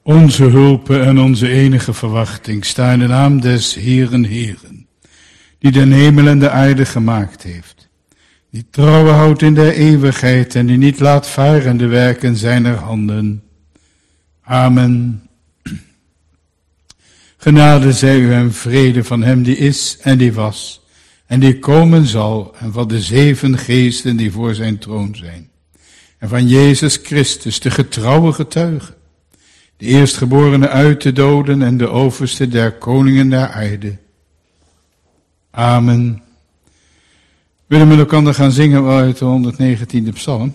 Onze hulp en onze enige verwachting sta in de naam des Heeren, die de hemel en de aarde gemaakt heeft, die trouwen houdt in de eeuwigheid en die niet laat varen de werken zijner handen. Amen. Genade zij u en vrede van hem die is en die was en die komen zal en van de 7 geesten die voor zijn troon zijn. En van Jezus Christus, de getrouwe getuige, de eerstgeborene uit de doden en de overste der koningen der aarde. Amen. We willen met elkaar gaan zingen uit de 119e psalm.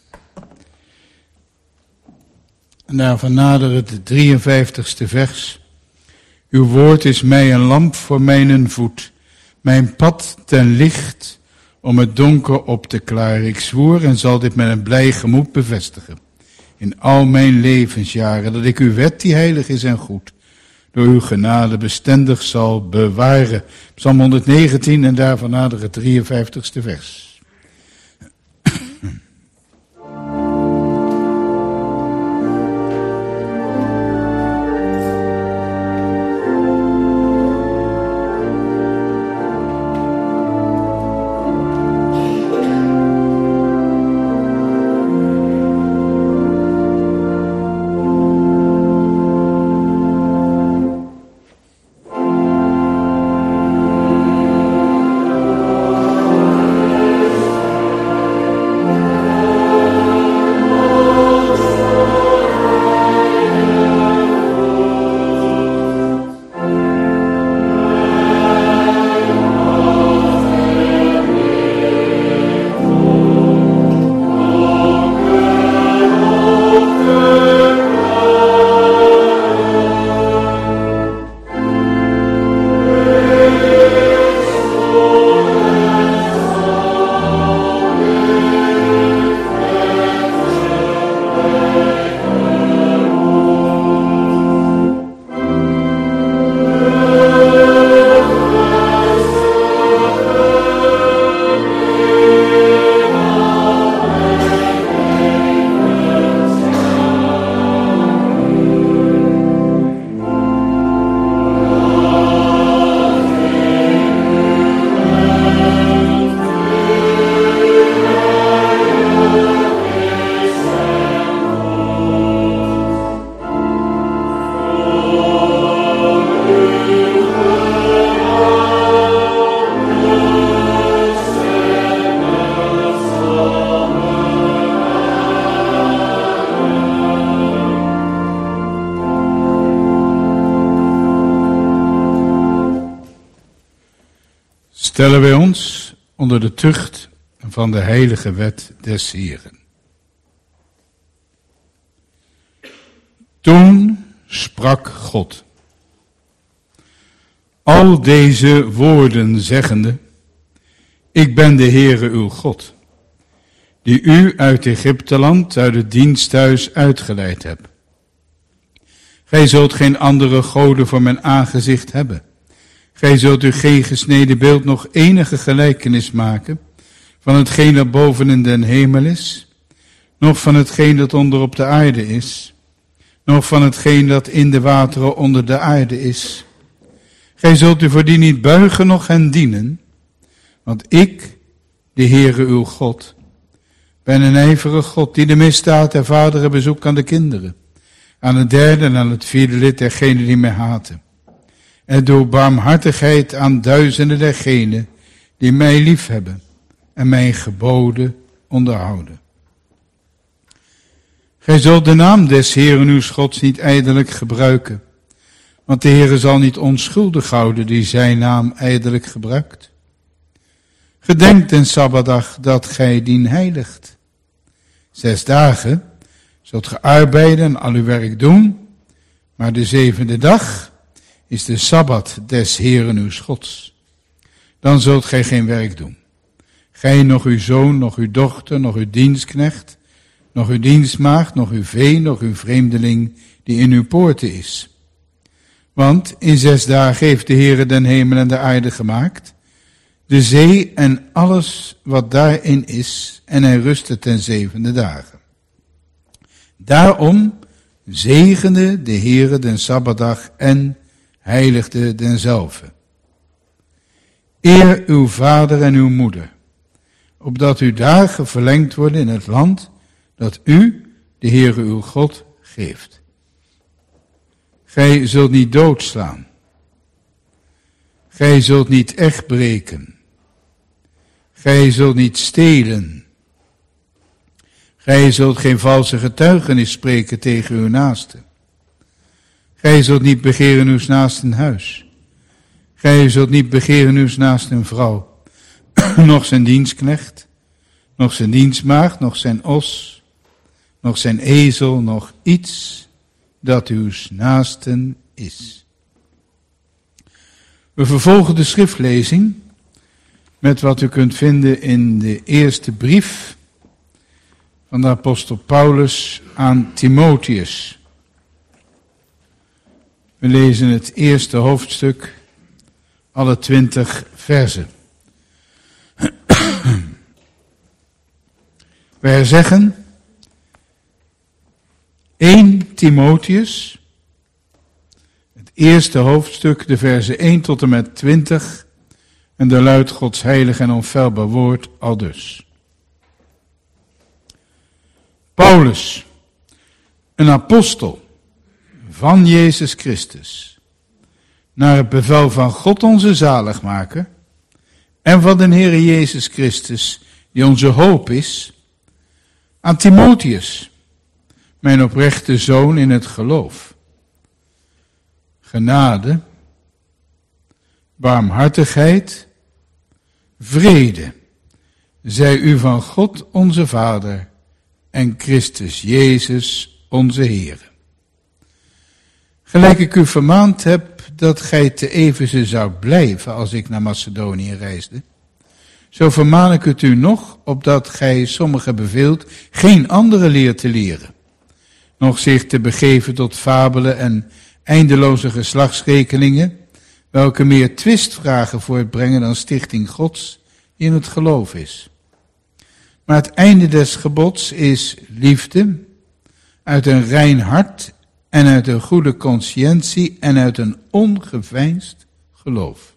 En daarvan nadert het 53ste vers. Uw woord is mij een lamp voor mijn voet, mijn pad ten licht om het donker op te klaren. Ik zwoer en zal dit met een blij gemoed bevestigen. In al mijn levensjaren, dat ik uw wet die heilig is en goed, door uw genade bestendig zal bewaren. Psalm 119 en daarvan nader het 53ste vers. Stellen wij ons onder de tucht van de heilige wet des Heeren. Toen sprak God, al deze woorden zeggende, ik ben de Heere uw God, die u uit Egypteland, uit het diensthuis uitgeleid heb. Gij zult geen andere goden voor mijn aangezicht hebben. Gij zult u geen gesneden beeld nog enige gelijkenis maken van hetgeen dat boven in den hemel is, nog van hetgeen dat onder op de aarde is, nog van hetgeen dat in de wateren onder de aarde is. Gij zult u voor die niet buigen noch hen dienen, want ik, de Heere uw God, ben een ijverige God die de misdaad der vaderen bezoekt aan de kinderen, aan het derde en aan het vierde lid dergenen die mij haten. En door barmhartigheid aan duizenden dergenen die mij liefhebben en mijn geboden onderhouden. Gij zult de naam des Heeren uws Gods niet ijdelijk gebruiken, want de Heere zal niet onschuldig houden die zijn naam ijdelijk gebruikt. Gedenk den Sabbatdag dat gij dien heiligt. 6 dagen zult ge arbeiden en al uw werk doen, maar de 7e dag is de Sabbat des Heeren uws Gods. Dan zult gij geen werk doen. Gij, nog uw zoon, nog uw dochter, nog uw dienstknecht, nog uw dienstmaagd, nog uw vee, nog uw vreemdeling die in uw poorten is. Want in 6 dagen heeft de Heere den hemel en de aarde gemaakt, de zee en alles wat daarin is, en hij rustte ten 7e dagen. Daarom zegende de Heere den Sabbatdag en heiligde denzelve. Eer uw vader en uw moeder, opdat uw dagen verlengd worden in het land dat u, de Heere uw God, geeft. Gij zult niet doodslaan. Gij zult niet echt breken. Gij zult niet stelen. Gij zult geen valse getuigenis spreken tegen uw naaste. Gij zult niet begeren uws naasten huis. Gij zult niet begeren uws naasten vrouw, noch zijn dienstknecht, noch zijn dienstmaagd, noch zijn os, noch zijn ezel, noch iets dat uws naasten is. We vervolgen de schriftlezing met wat u kunt vinden in de eerste brief van de apostel Paulus aan Timotheus. We lezen het eerste hoofdstuk, alle 20 verzen. Wij zeggen 1 Timotheus, het eerste hoofdstuk, de verzen 1 tot en met 20, en daar luidt Gods heilig en onfeilbaar woord aldus. Paulus, een apostel van Jezus Christus, naar het bevel van God onze zaligmaker en van de Heere Jezus Christus, die onze hoop is, aan Timotheus, mijn oprechte zoon in het geloof. Genade, barmhartigheid, vrede, zij u van God onze Vader en Christus Jezus onze Heer. Gelijk ik u vermaand heb dat gij te Efeze zou blijven als ik naar Macedonië reisde, zo vermaan ik het u nog, opdat gij sommigen beveelt geen andere leer te leren, nog zich te begeven tot fabelen en eindeloze geslachtsrekeningen, welke meer twistvragen voortbrengen dan stichting Gods die in het geloof is. Maar het einde des gebods is liefde, uit een rein hart en uit een goede consciëntie en uit een ongeveinsd geloof.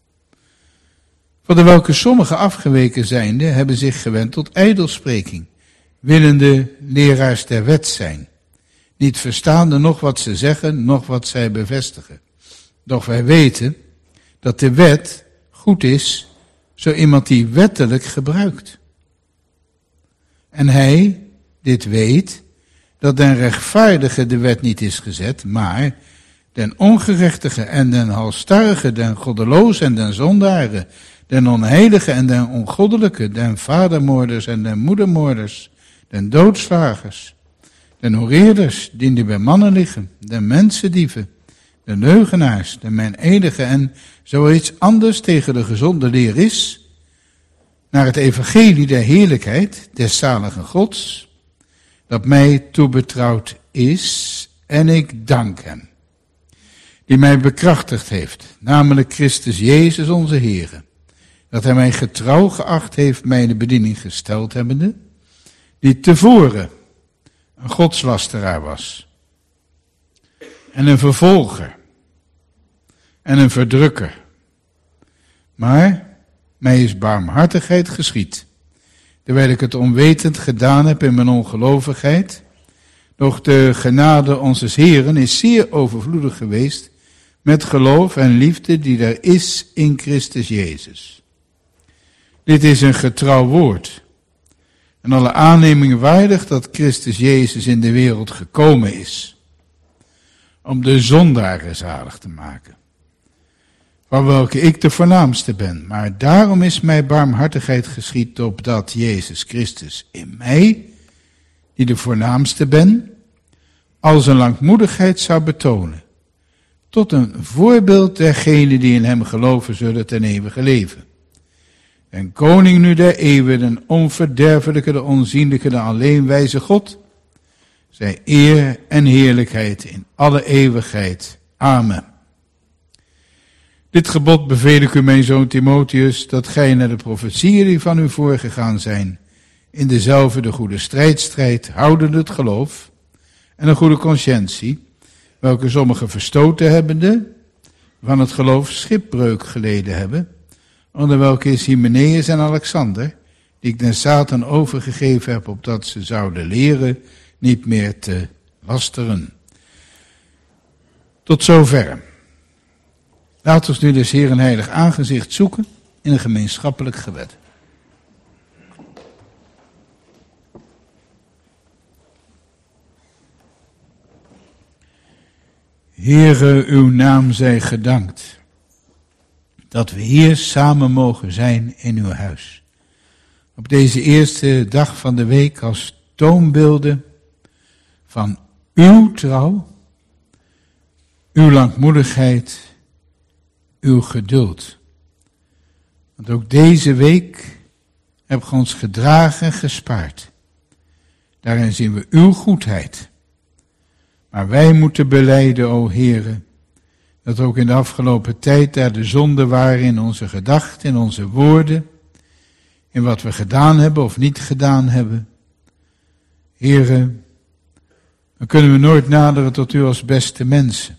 Van de welke sommigen afgeweken zijnde hebben zich gewend tot ijdelspreking, willende leraars der wet zijn, niet verstaande nog wat ze zeggen, nog wat zij bevestigen. Doch wij weten dat de wet goed is, zo iemand die wettelijk gebruikt. En hij, dit weet, dat den rechtvaardige de wet niet is gezet, maar den ongerechtige en den halsstarrige, den goddeloze en den zondaren, den onheilige en den ongoddelijke, den vadermoorders en den moedermoorders, den doodslagers, den hoereerders, die bij mannen liggen, den mensendieven, de leugenaars, de meinedige en zoiets anders tegen de gezonde leer is, naar het evangelie der heerlijkheid, des zaligen Gods, dat mij toebetrouwd is, en ik dank hem, die mij bekrachtigd heeft, namelijk Christus Jezus onze Heere, dat hij mij getrouw geacht heeft, mij in de bediening gesteld hebbende, die tevoren een godslasteraar was, en een vervolger, en een verdrukker. Maar mij is barmhartigheid geschied, terwijl ik het onwetend gedaan heb in mijn ongelovigheid. Doch de genade onzes Heeren is zeer overvloedig geweest met geloof en liefde die er is in Christus Jezus. Dit is een getrouw woord en alle aanneming waardig dat Christus Jezus in de wereld gekomen is om de zondaren zalig te maken, van welke ik de voornaamste ben. Maar daarom is mij barmhartigheid geschied, opdat Jezus Christus in mij, die de voornaamste ben, al zijn langmoedigheid zou betonen, tot een voorbeeld dergenen die in hem geloven zullen ten eeuwige leven. En koning nu der eeuwen, de onverderfelijke, de onzienlijke, de alleenwijze God, zij eer en heerlijkheid in alle eeuwigheid. Amen. Dit gebod beveel ik u, mijn zoon Timotheus, dat gij naar de profetieën die van u voorgegaan zijn, in dezelfde de goede strijd, houdende het geloof, en een goede consciëntie, welke sommigen verstoten hebbende van het geloof schipbreuk geleden hebben, onder welke is Hymenaeus en Alexander, die ik den Satan overgegeven heb, opdat ze zouden leren niet meer te lasteren. Tot zover. Laten we nu dus Heer een heilig aangezicht zoeken in een gemeenschappelijk gebed. Heere, uw naam zij gedankt, dat we hier samen mogen zijn in uw huis. Op deze eerste dag van de week als toonbeelden van uw trouw, uw langmoedigheid, uw geduld. Want ook deze week hebt ge ons gedragen en gespaard. Daarin zien we uw goedheid. Maar wij moeten belijden, o Heere, dat ook in de afgelopen tijd daar de zonden waren in onze gedachten, in onze woorden, in wat we gedaan hebben of niet gedaan hebben. Heere, dan kunnen we nooit naderen tot u als beste mensen.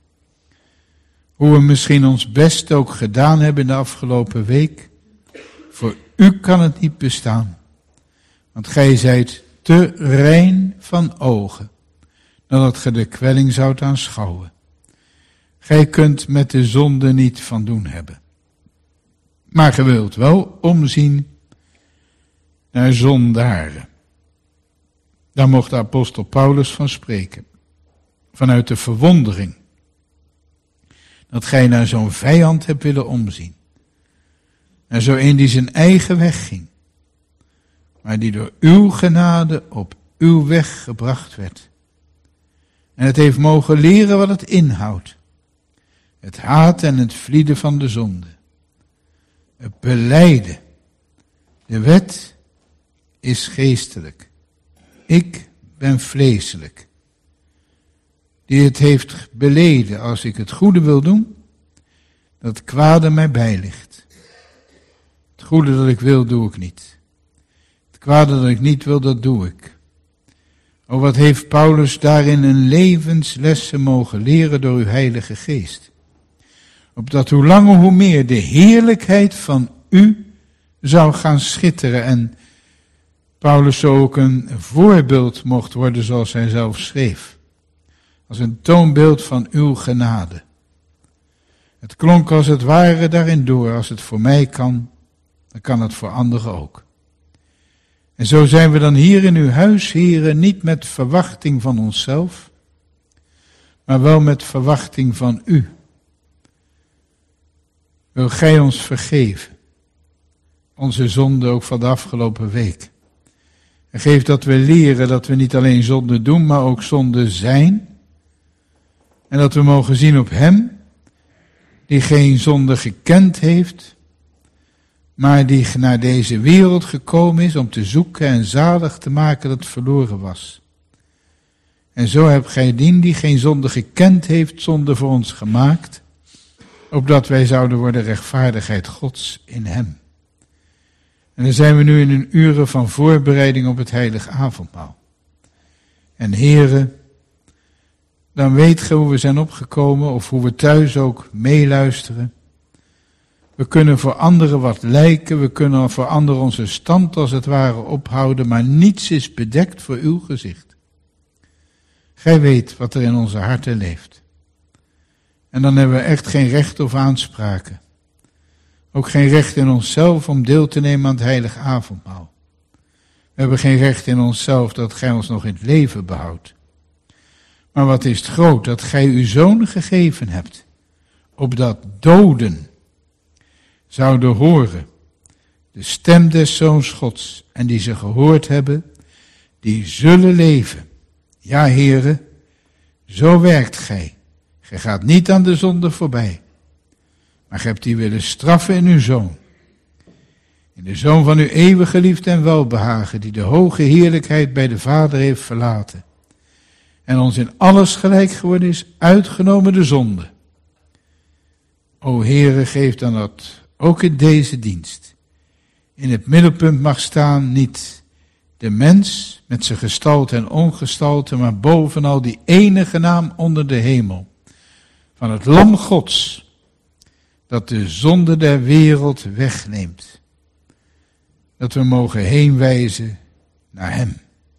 Hoe we misschien ons best ook gedaan hebben in de afgelopen week, voor u kan het niet bestaan. Want gij zijt te rein van ogen, dan dat ge de kwelling zoudt aanschouwen. Gij kunt met de zonde niet van doen hebben. Maar ge wilt wel omzien naar zondaren. Daar mocht de apostel Paulus van spreken. Vanuit de verwondering. Dat gij naar zo'n vijand hebt willen omzien. Naar zo een die zijn eigen weg ging. Maar die door uw genade op uw weg gebracht werd. En het heeft mogen leren wat het inhoudt. Het haten en het vlieden van de zonde. Het belijden. De wet is geestelijk. Ik ben vleeselijk. Die het heeft beleden als ik het goede wil doen, dat het kwade mij bijligt. Het goede dat ik wil, doe ik niet. Het kwade dat ik niet wil, dat doe ik. O, wat heeft Paulus daarin een levenslessen mogen leren door uw Heilige Geest. Opdat hoe langer hoe meer de heerlijkheid van u zou gaan schitteren. En Paulus zo ook een voorbeeld mocht worden zoals hij zelf schreef. Als een toonbeeld van uw genade. Het klonk als het ware daarin door. Als het voor mij kan, dan kan het voor anderen ook. En zo zijn we dan hier in uw huis, heren, niet met verwachting van onszelf, maar wel met verwachting van u. Wil gij ons vergeven, onze zonde ook van de afgelopen week. En geef dat we leren dat we niet alleen zonde doen, maar ook zonde zijn. En dat we mogen zien op hem, die geen zonde gekend heeft, maar die naar deze wereld gekomen is om te zoeken en zalig te maken dat het verloren was. En zo hebt gij die geen zonde gekend heeft, zonde voor ons gemaakt, opdat wij zouden worden rechtvaardigheid Gods in hem. En dan zijn we nu in een uren van voorbereiding op het heilige avondmaal. En heren, dan weet ge hoe we zijn opgekomen of hoe we thuis ook meeluisteren. We kunnen voor anderen wat lijken, we kunnen voor anderen onze stand als het ware ophouden, maar niets is bedekt voor uw gezicht. Gij weet wat er in onze harten leeft. En dan hebben we echt geen recht of aanspraken. Ook geen recht in onszelf om deel te nemen aan het heilige avondmaal. We hebben geen recht in onszelf dat gij ons nog in het leven behoudt. Maar wat is het groot dat gij uw zoon gegeven hebt, opdat doden zouden horen de stem des Zoons Gods, en die ze gehoord hebben, die zullen leven. Ja, heren, zo werkt gij. Gij gaat niet aan de zonde voorbij, maar gij hebt die willen straffen in uw Zoon. In de Zoon van uw eeuwige liefde en welbehagen, die de hoge heerlijkheid bij de Vader heeft verlaten. En ons in alles gelijk geworden is, uitgenomen de zonde. O Heere, geef dan dat ook in deze dienst in het middelpunt mag staan niet de mens met zijn gestalte en ongestalte, maar bovenal die enige naam onder de hemel. Van het Lam Gods, dat de zonde der wereld wegneemt. Dat we mogen heenwijzen naar hem.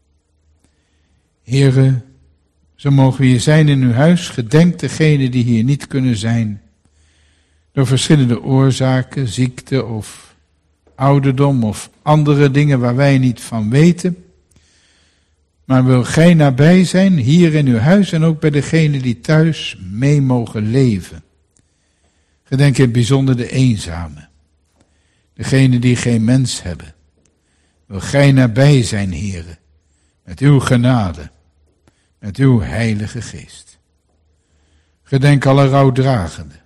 Here, zo mogen we hier zijn in uw huis. Gedenk degenen die hier niet kunnen zijn. Door verschillende oorzaken, ziekte of ouderdom of andere dingen waar wij niet van weten. Maar wil gij nabij zijn, hier in uw huis en ook bij degenen die thuis mee mogen leven. Gedenk in het bijzonder de eenzamen. Degenen die geen mens hebben. Wil gij nabij zijn, Heere, met uw genade, met uw heilige geest. Gedenk alle rouwdragenden.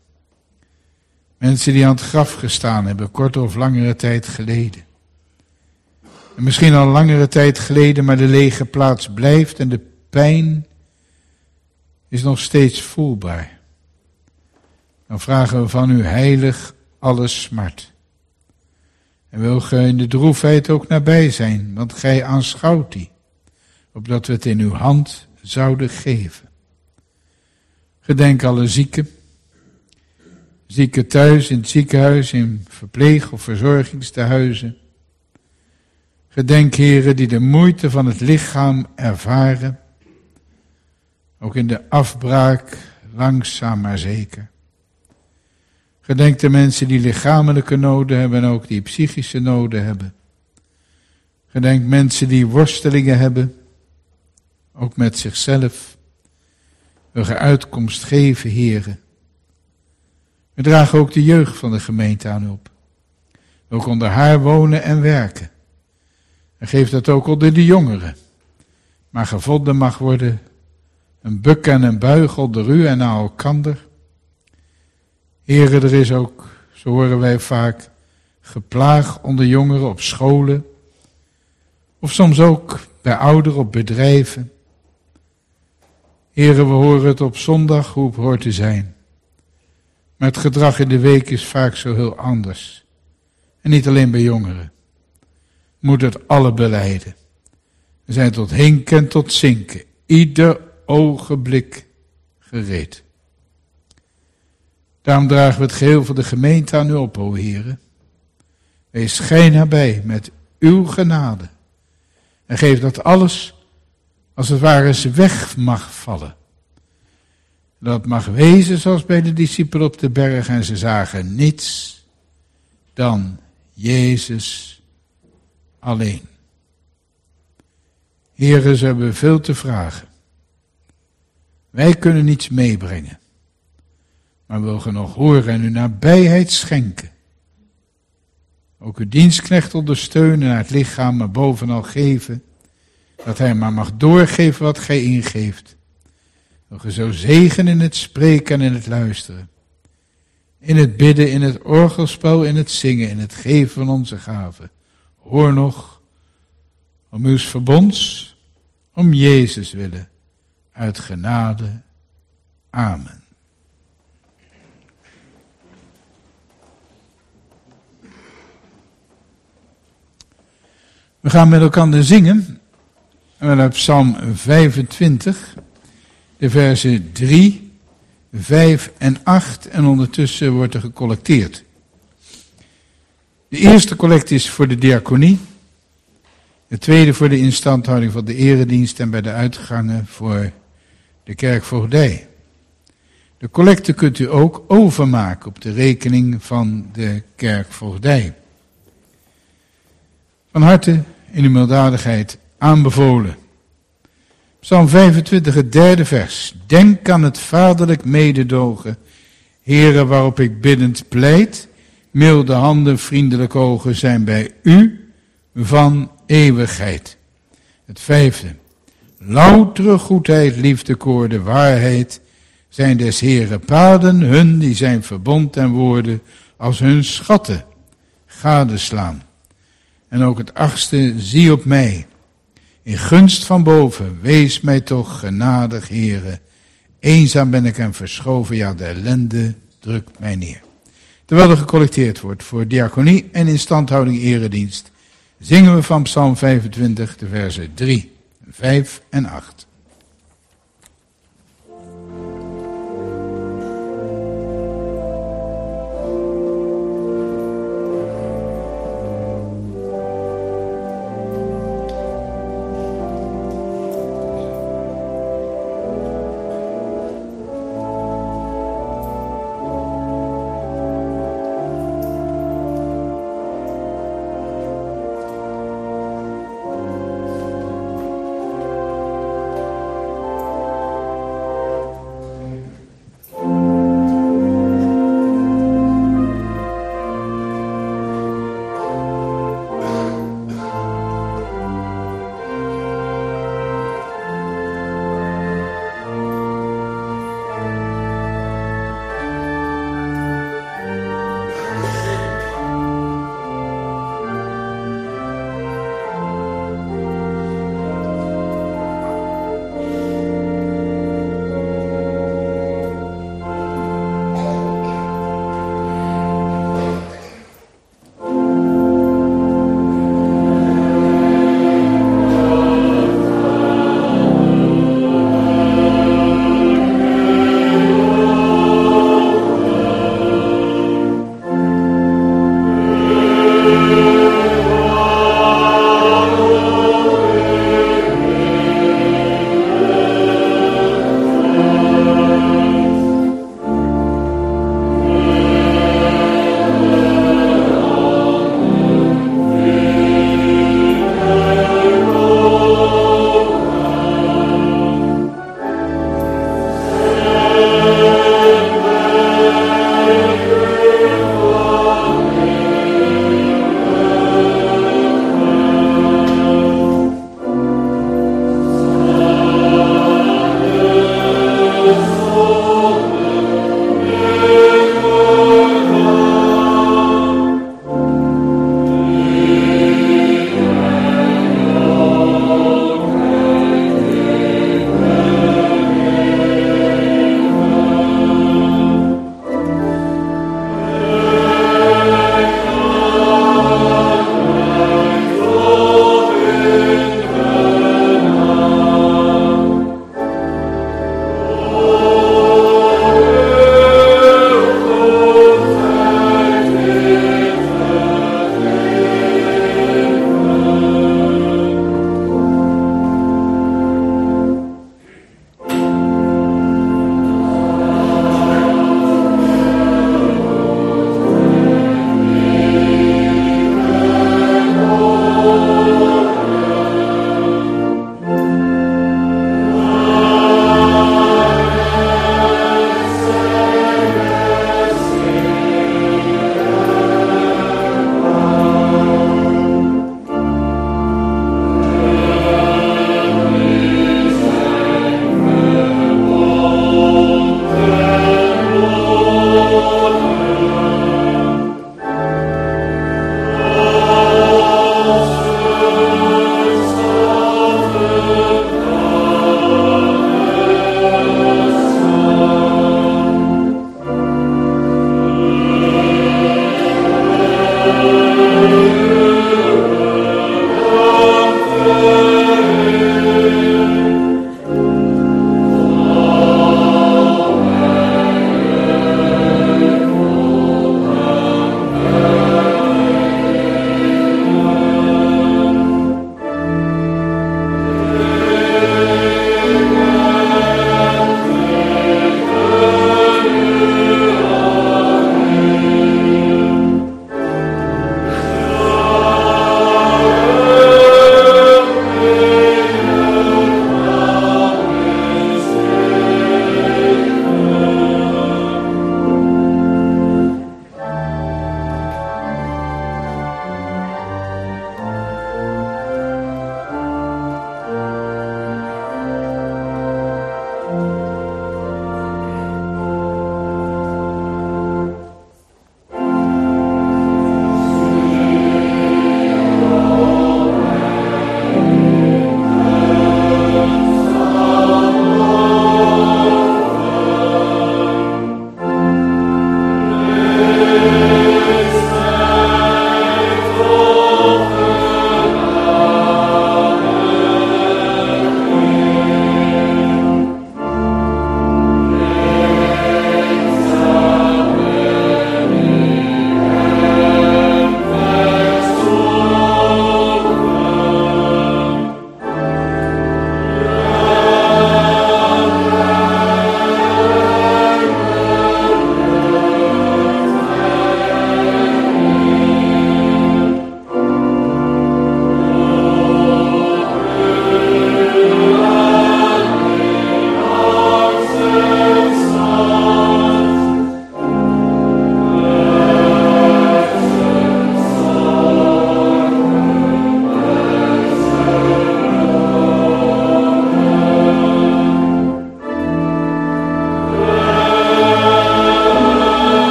Mensen die aan het graf gestaan hebben, korte of langere tijd geleden. En misschien al langere tijd geleden, maar de lege plaats blijft en de pijn is nog steeds voelbaar. Dan vragen we van u heilig alle smart. En wil gij in de droefheid ook nabij zijn, want gij aanschouwt die, opdat we het in uw hand zouden geven. Gedenk alle zieken. Zieken thuis, in het ziekenhuis, in verpleeg- of verzorgingstehuizen. Gedenk, heren, die de moeite van het lichaam ervaren. Ook in de afbraak, langzaam maar zeker. Gedenk de mensen die lichamelijke noden hebben en ook die psychische noden hebben. Gedenk mensen die worstelingen hebben, ook met zichzelf. Wil ge uitkomst geven, heren. We dragen ook de jeugd van de gemeente aan op. Ook onder haar wonen en werken. En geef dat ook onder de jongeren. Maar gevonden mag worden een buk en een buig onder u en aan elkander. Heren, er is ook, zo horen wij vaak, geplaag onder jongeren op scholen. Of soms ook bij ouderen op bedrijven. Heren, we horen het op zondag hoe het hoort te zijn. Maar het gedrag in de week is vaak zo heel anders. En niet alleen bij jongeren. Moet het alle belijden. We zijn tot hinken en tot zinken. Ieder ogenblik gereed. Daarom dragen we het geheel van de gemeente aan u op, o heren. Wees gij nabij met uw genade. En geef dat alles, als het ware, eens weg mag vallen. Dat mag wezen zoals bij de discipelen op de berg en ze zagen niets dan Jezus alleen. Heren, ze hebben veel te vragen. Wij kunnen niets meebrengen. Maar we willen nog horen en uw nabijheid schenken. Ook uw dienstknecht ondersteunen naar het lichaam, maar bovenal geven. Dat hij maar mag doorgeven wat gij ingeeft. Wil ge zo zegen in het spreken en in het luisteren. In het bidden, in het orgelspel, in het zingen, in het geven van onze gaven. Hoor nog, om uw verbonds, om Jezus willen, uit genade. Amen. We gaan met elkaar zingen. En we op Psalm 25, de versen 3, 5 en 8. En ondertussen wordt er gecollecteerd. De eerste collect is voor de diaconie. De tweede voor de instandhouding van de eredienst en bij de uitgangen voor de kerkvoogdij. De collecte kunt u ook overmaken op de rekening van de kerkvoogdij. Van harte in uw milddadigheid aanbevolen. Psalm 25, het derde vers. Denk aan het vaderlijk mededogen, Heere, waarop ik biddend pleit. Milde handen, vriendelijke ogen zijn bij u van eeuwigheid. Het vijfde. Loutere goedheid, liefde, koorde, waarheid zijn des Heere paden, hun die zijn verbond en woorden als hun schatten gadeslaan. En ook het achtste, zie op mij. In gunst van boven, wees mij toch genadig, Heere. Eenzaam ben ik en verschoven, ja, de ellende drukt mij neer. Terwijl er gecollecteerd wordt voor diaconie en instandhouding eredienst, zingen we van Psalm 25 de versen 3, 5 en 8.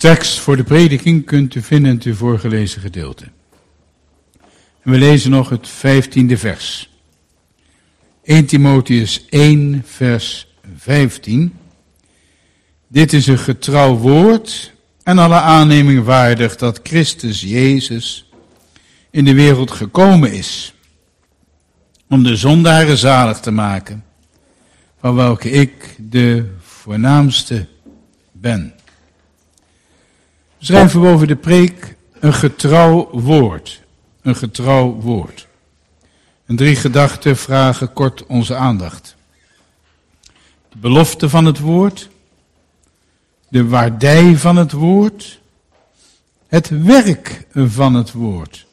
tekst voor de prediking kunt u vinden in het u voorgelezen gedeelte. En we lezen nog het 15e vers. 1 Timotheus 1 vers 15. Dit is een getrouw woord en alle aanneming waardig dat Christus Jezus in de wereld gekomen is om de zondaren zalig te maken, van welke ik de voornaamste ben. We schrijven boven de preek een getrouw woord. Een getrouw woord. En 3 gedachten vragen kort onze aandacht. De belofte van het woord, de waardij van het woord, het werk van het woord.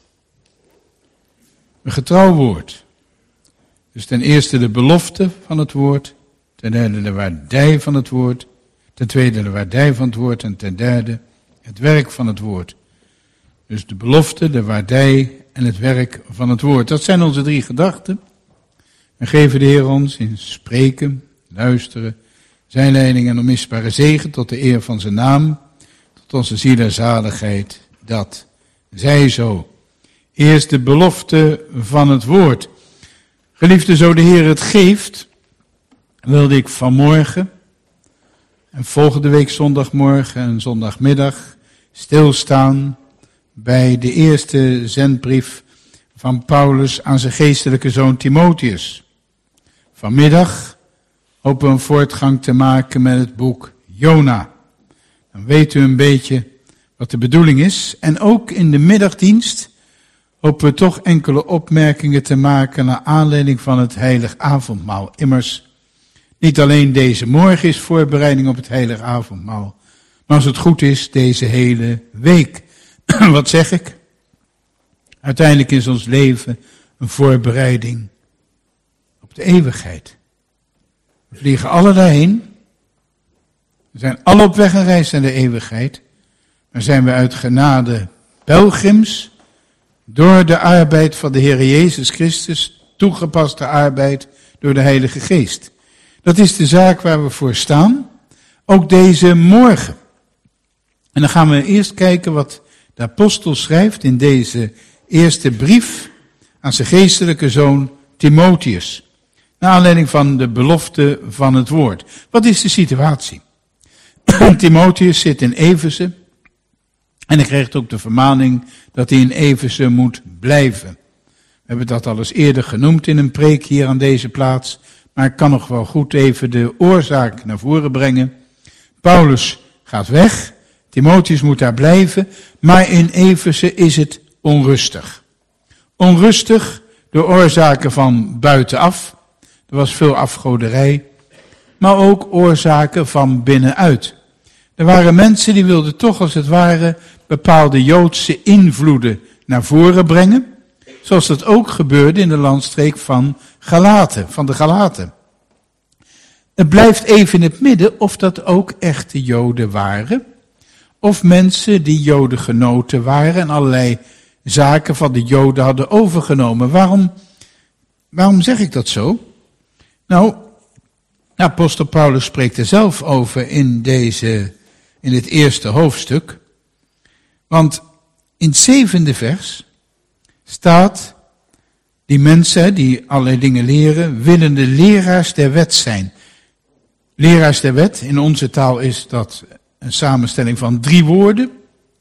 Een getrouw woord. Dus ten eerste de belofte van het woord, ten derde de waardij van het woord, ten tweede de waardij van het woord en ten derde het werk van het woord. Dus de belofte, de waardij en het werk van het woord. Dat zijn onze 3 gedachten. En geven de Heer ons in spreken, luisteren, zijn leiding en onmisbare zegen tot de eer van zijn naam, tot onze ziel en zaligheid, dat zij zo. Eerst de belofte van het woord. Geliefde, zo de Heer het geeft, wilde ik vanmorgen en volgende week zondagmorgen en zondagmiddag stilstaan bij de eerste zendbrief van Paulus aan zijn geestelijke zoon Timotheus. Vanmiddag hopen we een voortgang te maken met het boek Jona. Dan weet u een beetje wat de bedoeling is. En ook in de middagdienst hopen we toch enkele opmerkingen te maken naar aanleiding van het heilig avondmaal. Immers, niet alleen deze morgen is voorbereiding op het heilig avondmaal, maar als het goed is, deze hele week. Wat zeg ik? Uiteindelijk is ons leven een voorbereiding op de eeuwigheid. We vliegen alle daarheen. We zijn alle op weg en reis naar de eeuwigheid. Maar zijn we uit genade pelgrims door de arbeid van de Heer Jezus Christus, toegepaste arbeid door de Heilige Geest. Dat is de zaak waar we voor staan, ook deze morgen. En dan gaan we eerst kijken wat de apostel schrijft in deze eerste brief aan zijn geestelijke zoon Timotheus. Naar aanleiding van de belofte van het woord. Wat is de situatie? Timotheus zit in Efeze en hij krijgt ook de vermaning dat hij in Efeze moet blijven. We hebben dat al eens eerder genoemd in een preek hier aan deze plaats, maar ik kan nog wel goed even de oorzaak naar voren brengen. Paulus gaat weg, Timotheus moet daar blijven, maar in Efeze is het onrustig. Onrustig door oorzaken van buitenaf. Er was veel afgoderij, maar ook oorzaken van binnenuit. Er waren mensen die wilden toch als het ware bepaalde Joodse invloeden naar voren brengen. Zoals dat ook gebeurde in de landstreek van de Galaten. Het blijft even in het midden of dat ook echte Joden waren. Of mensen die Jodengenoten waren en allerlei zaken van de Joden hadden overgenomen. Waarom zeg ik dat zo? Nou, apostel Paulus spreekt er zelf over in het eerste hoofdstuk. Want in het 7e vers staat, die mensen die allerlei dingen leren, willen de leraars der wet zijn. Leraars der wet, in onze taal is dat een samenstelling van 3 woorden.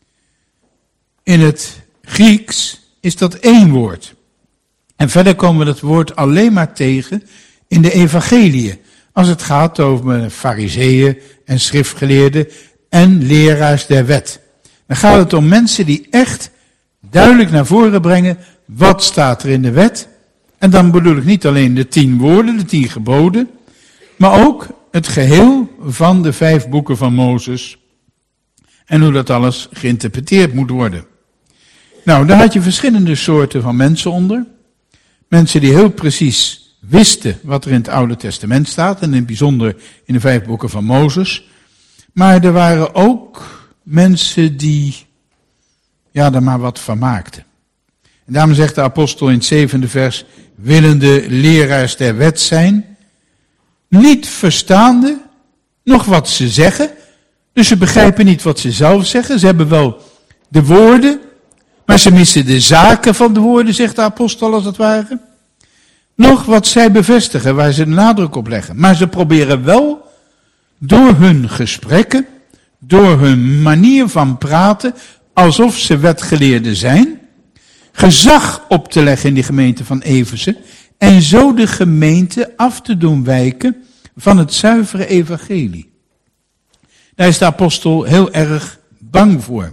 In het Grieks is dat 1 woord. En verder komen we dat woord alleen maar tegen in de evangeliën. Als het gaat over farizeeën en schriftgeleerden en leraars der wet. Dan gaat het om mensen die echt duidelijk naar voren brengen, wat staat er in de wet. En dan bedoel ik niet alleen de 10 woorden, de 10 geboden, maar ook het geheel van de 5 boeken van Mozes. En hoe dat alles geïnterpreteerd moet worden. Nou, daar had je verschillende soorten van mensen onder. Mensen die heel precies wisten wat er in het Oude Testament staat. En in het bijzonder in de 5 boeken van Mozes. Maar er waren ook mensen die daar maar wat van maakten. En daarom zegt de apostel in het 7e vers, willende leraars der wet zijn, niet verstaande nog wat ze zeggen. Dus ze begrijpen niet wat ze zelf zeggen. Ze hebben wel de woorden, maar ze missen de zaken van de woorden, zegt de apostel als het ware. Nog wat zij bevestigen, waar ze de nadruk op leggen. Maar ze proberen wel door hun gesprekken, door hun manier van praten, alsof ze wetgeleerden zijn, gezag op te leggen in die gemeente van Efeze en zo de gemeente af te doen wijken van het zuivere evangelie. Daar is de apostel heel erg bang voor.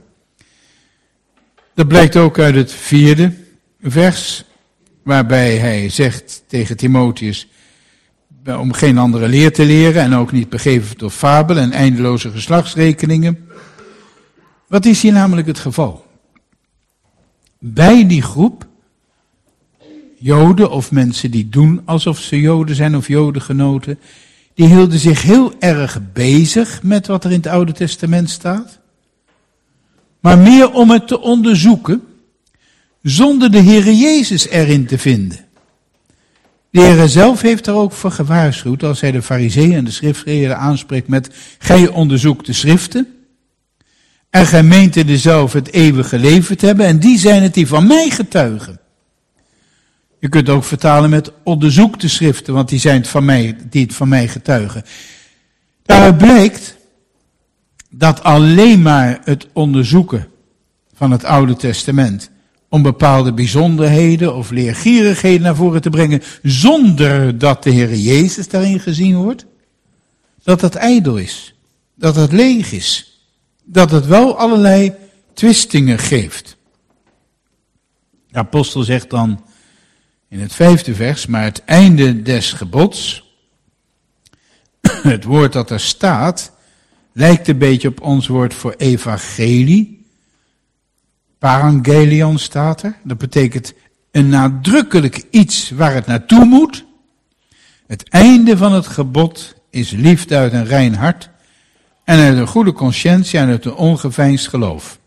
Dat blijkt ook uit het 4e vers, waarbij hij zegt tegen Timotheus om geen andere leer te leren en ook niet begeven tot fabel en eindeloze geslachtsrekeningen. Wat is hier namelijk het geval? Bij die groep Joden of mensen die doen alsof ze Joden zijn of Jodengenoten, die hielden zich heel erg bezig met wat er in het Oude Testament staat. Maar meer om het te onderzoeken, zonder de Heere Jezus erin te vinden. De Heere zelf heeft daar ook voor gewaarschuwd, als hij de Farizeeën en de schriftgeleerden aanspreekt met: gij onderzoekt de schriften, en gij meent in dezelf het eeuwige leven te hebben, en die zijn het die van mij getuigen. Je kunt ook vertalen met: onderzoek de schriften, want die zijn het van mij, die het van mij getuigen. Daaruit blijkt dat alleen maar het onderzoeken van het Oude Testament om bepaalde bijzonderheden of leergierigheden naar voren te brengen, zonder dat de Heer Jezus daarin gezien wordt, dat dat ijdel is, dat het leeg is, dat het wel allerlei twistingen geeft. De apostel zegt dan in het 5e vers: maar het einde des gebods, het woord dat er staat, lijkt een beetje op ons woord voor evangelie. Parangelion staat er. Dat betekent een nadrukkelijk iets waar het naartoe moet. Het einde van het gebod is liefde uit een rein hart en uit een goede conscientie en uit een ongeveinsd geloof.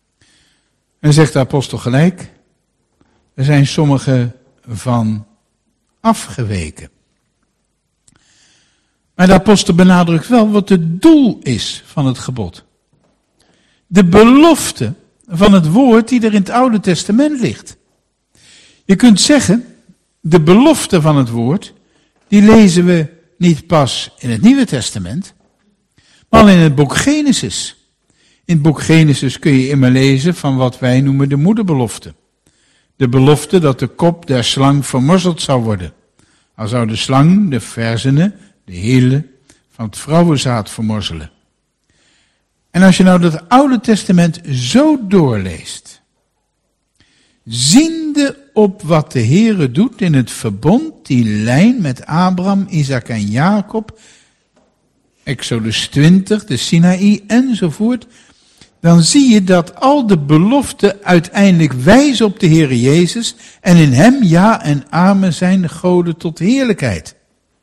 En zegt de apostel gelijk: er zijn sommigen van afgeweken. Maar de apostel benadrukt wel wat het doel is van het gebod. De belofte van het woord die er in het Oude Testament ligt. Je kunt zeggen, de belofte van het woord, die lezen we niet pas in het Nieuwe Testament, maar al in het boek Genesis. In het boek Genesis kun je immer lezen van wat wij noemen de moederbelofte. De belofte dat de kop der slang vermorzeld zou worden. Al zou de slang de verzenen, de hielen van het vrouwenzaad vermorzelen. En als je nou dat Oude Testament zo doorleest, ziende op wat de Heere doet in het verbond, die lijn met Abraham, Isaac en Jacob, Exodus 20, de Sinaï enzovoort, dan zie je dat al de beloften uiteindelijk wijzen op de Heere Jezus en in hem ja en amen zijn de goden tot heerlijkheid.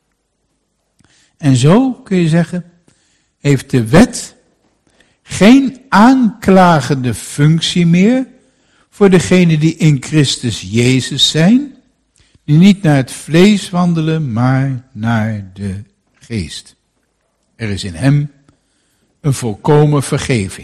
En zo kun je zeggen, heeft de wet geen aanklagende functie meer voor degenen die in Christus Jezus zijn, die niet naar het vlees wandelen, maar naar de geest. Er is in hem een volkomen vergeving.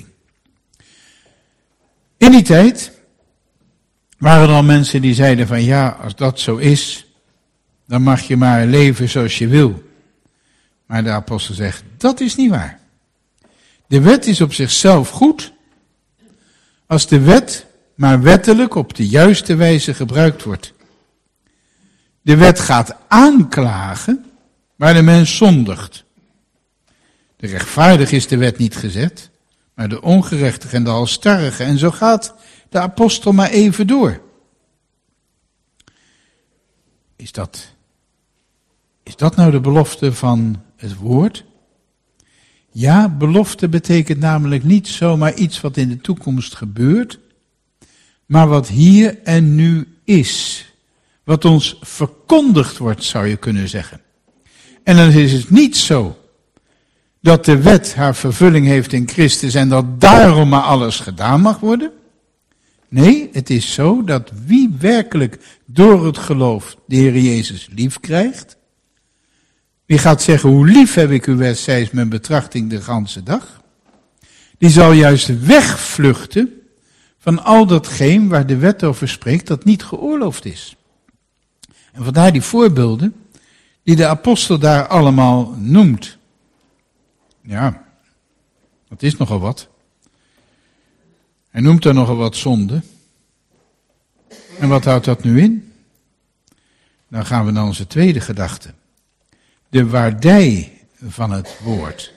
In die tijd waren er al mensen die zeiden van ja, als dat zo is, dan mag je maar leven zoals je wil. Maar de apostel zegt, dat is niet waar. De wet is op zichzelf goed, als de wet maar wettelijk op de juiste wijze gebruikt wordt. De wet gaat aanklagen waar de mens zondigt. De rechtvaardige is de wet niet gezet, maar de ongerechtige en de halsstarrige. En zo gaat de apostel maar even door. Is dat nou de belofte van het woord? Ja, belofte betekent namelijk niet zomaar iets wat in de toekomst gebeurt, maar wat hier en nu is. Wat ons verkondigd wordt, zou je kunnen zeggen. En dan is het niet zo dat de wet haar vervulling heeft in Christus en dat daarom maar alles gedaan mag worden. Nee, het is zo dat wie werkelijk door het geloof de Heer Jezus lief krijgt, wie gaat zeggen, hoe lief heb ik uw wet, zij is mijn betrachting de ganse dag. Die zal juist wegvluchten van al datgene waar de wet over spreekt dat niet geoorloofd is. En vandaar die voorbeelden die de apostel daar allemaal noemt. Ja, dat is nogal wat. Hij noemt er nogal wat zonde. En wat houdt dat nu in? Dan gaan we naar onze tweede gedachte. De waardij van het woord.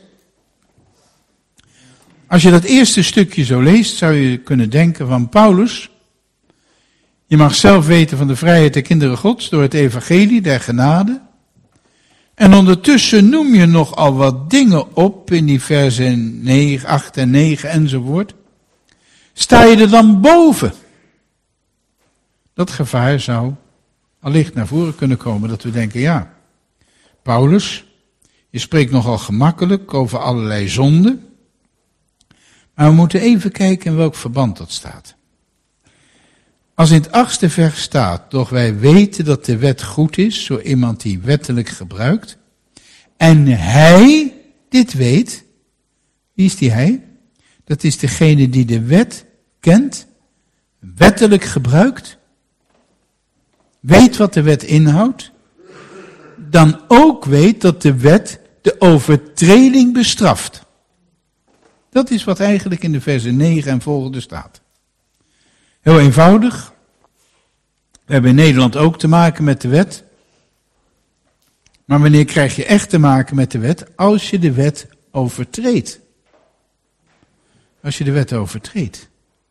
Als je dat eerste stukje zo leest, zou je kunnen denken van Paulus. Je mag zelf weten van de vrijheid der kinderen Gods door het evangelie der genade. En ondertussen noem je nogal wat dingen op in die versen 9, 8 en 9 enzovoort. Sta je er dan boven? Dat gevaar zou allicht naar voren kunnen komen dat we denken, ja, Paulus, je spreekt nogal gemakkelijk over allerlei zonden. Maar we moeten even kijken in welk verband dat staat. Als in het 8e vers staat, doch wij weten dat de wet goed is, zo iemand die wettelijk gebruikt. En hij dit weet. Wie is die hij? Dat is degene die de wet kent, wettelijk gebruikt, weet wat de wet inhoudt, dan ook weet dat de wet de overtreding bestraft. Dat is wat eigenlijk in de versen 9 en volgende staat. Heel eenvoudig. We hebben in Nederland ook te maken met de wet. Maar wanneer krijg je echt te maken met de wet? Als je de wet overtreedt. Als je de wet overtreedt.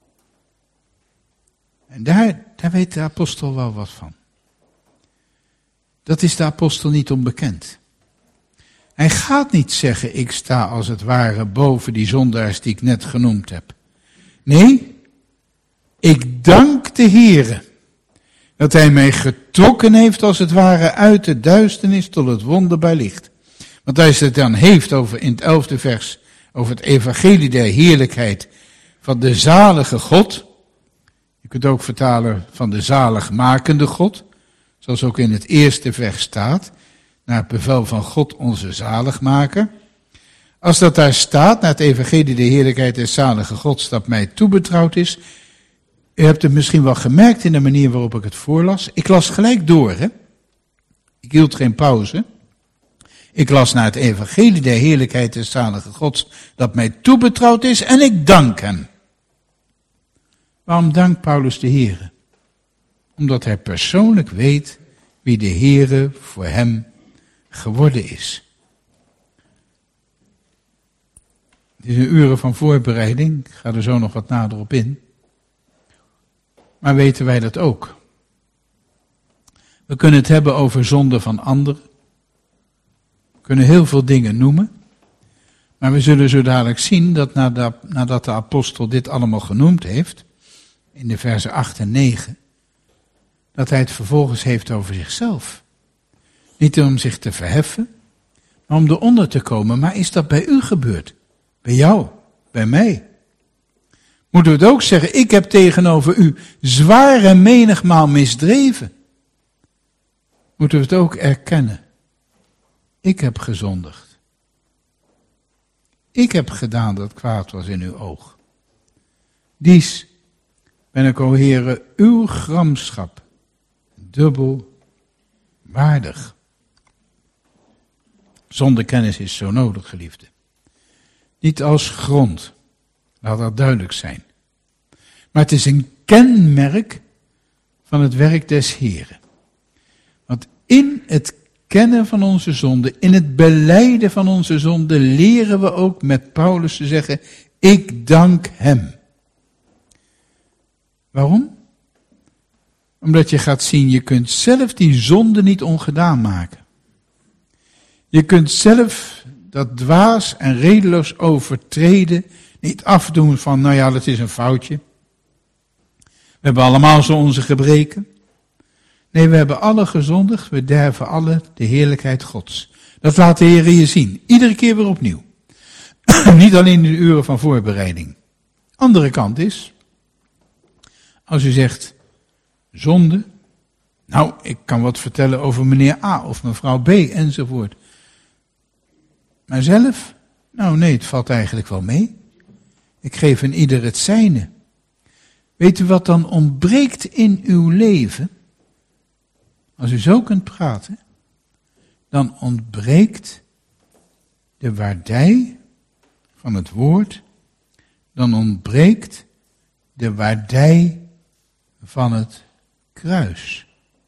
En daar weet de apostel wel wat van. Dat is de apostel niet onbekend. Hij gaat niet zeggen, ik sta als het ware boven die zondaars die ik net genoemd heb. Nee, ik dank de Heere dat hij mij getrokken heeft als het ware uit de duisternis tot het wonderbaar licht. Want als hij het dan heeft over in het 11e vers, over het evangelie der heerlijkheid van de zalige God. Je kunt ook vertalen van de zaligmakende God, zoals ook in het eerste vers staat, naar het bevel van God onze zaligmaker. Als dat daar staat, naar het evangelie der heerlijkheid des zalige Gods dat mij toebetrouwd is. U hebt het misschien wel gemerkt in de manier waarop ik het voorlas. Ik las gelijk door, hè. Ik hield geen pauze. Ik las naar het evangelie der heerlijkheid des zalige Gods dat mij toebetrouwd is en ik dank hem. Waarom dankt Paulus de Heere? Omdat hij persoonlijk weet wie de Heere voor hem geworden is. Het is een uren van voorbereiding, ik ga er zo nog wat nader op in. Maar weten wij dat ook? We kunnen het hebben over zonde van anderen. We kunnen heel veel dingen noemen. Maar we zullen zo dadelijk zien dat nadat de apostel dit allemaal genoemd heeft, in de versen 8 en 9, dat hij het vervolgens heeft over zichzelf. Niet om zich te verheffen, maar om eronder te komen. Maar is dat bij u gebeurd? Bij jou? Bij mij? Moeten we het ook zeggen, ik heb tegenover u zwaar en menigmaal misdreven. Moeten we het ook erkennen. Ik heb gezondigd. Ik heb gedaan dat kwaad was in uw oog. Dies ben ik, o Heere, uw gramschap dubbel waardig. Zonder kennis is zo nodig, geliefde. Niet als grond, laat dat duidelijk zijn. Maar het is een kenmerk van het werk des Heeren. Want in het kennen van onze zonde, in het belijden van onze zonde, leren we ook met Paulus te zeggen, ik dank hem. Waarom? Omdat je gaat zien, je kunt zelf die zonde niet ongedaan maken. Je kunt zelf dat dwaas en redeloos overtreden niet afdoen van, nou ja, dat is een foutje. We hebben allemaal zo onze gebreken. Nee, we hebben alle gezondigd, we derven alle de heerlijkheid Gods. Dat laat de Heer je zien, iedere keer weer opnieuw. Niet alleen in de uren van voorbereiding. Andere kant is, als u zegt, zonde, nou, ik kan wat vertellen over meneer A of mevrouw B enzovoort. Maar zelf, nou nee, het valt eigenlijk wel mee. Ik geef een ieder het zijne. Weet u wat dan ontbreekt in uw leven? Als u zo kunt praten, dan ontbreekt de waardij van het woord, dan ontbreekt de waardij van het kruis.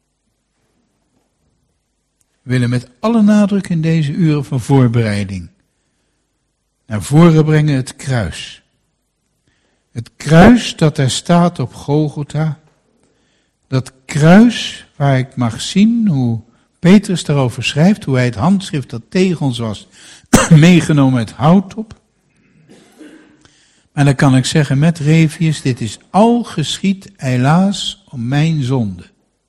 We willen met alle nadruk in deze uren van voorbereiding naar voren brengen het kruis. Het kruis dat er staat op Golgotha, dat kruis waar ik mag zien hoe Petrus daarover schrijft, hoe hij het handschrift dat tegen ons was meegenomen het hout op. Maar dan kan ik zeggen met Revius, dit is al geschied helaas om mijn zonde.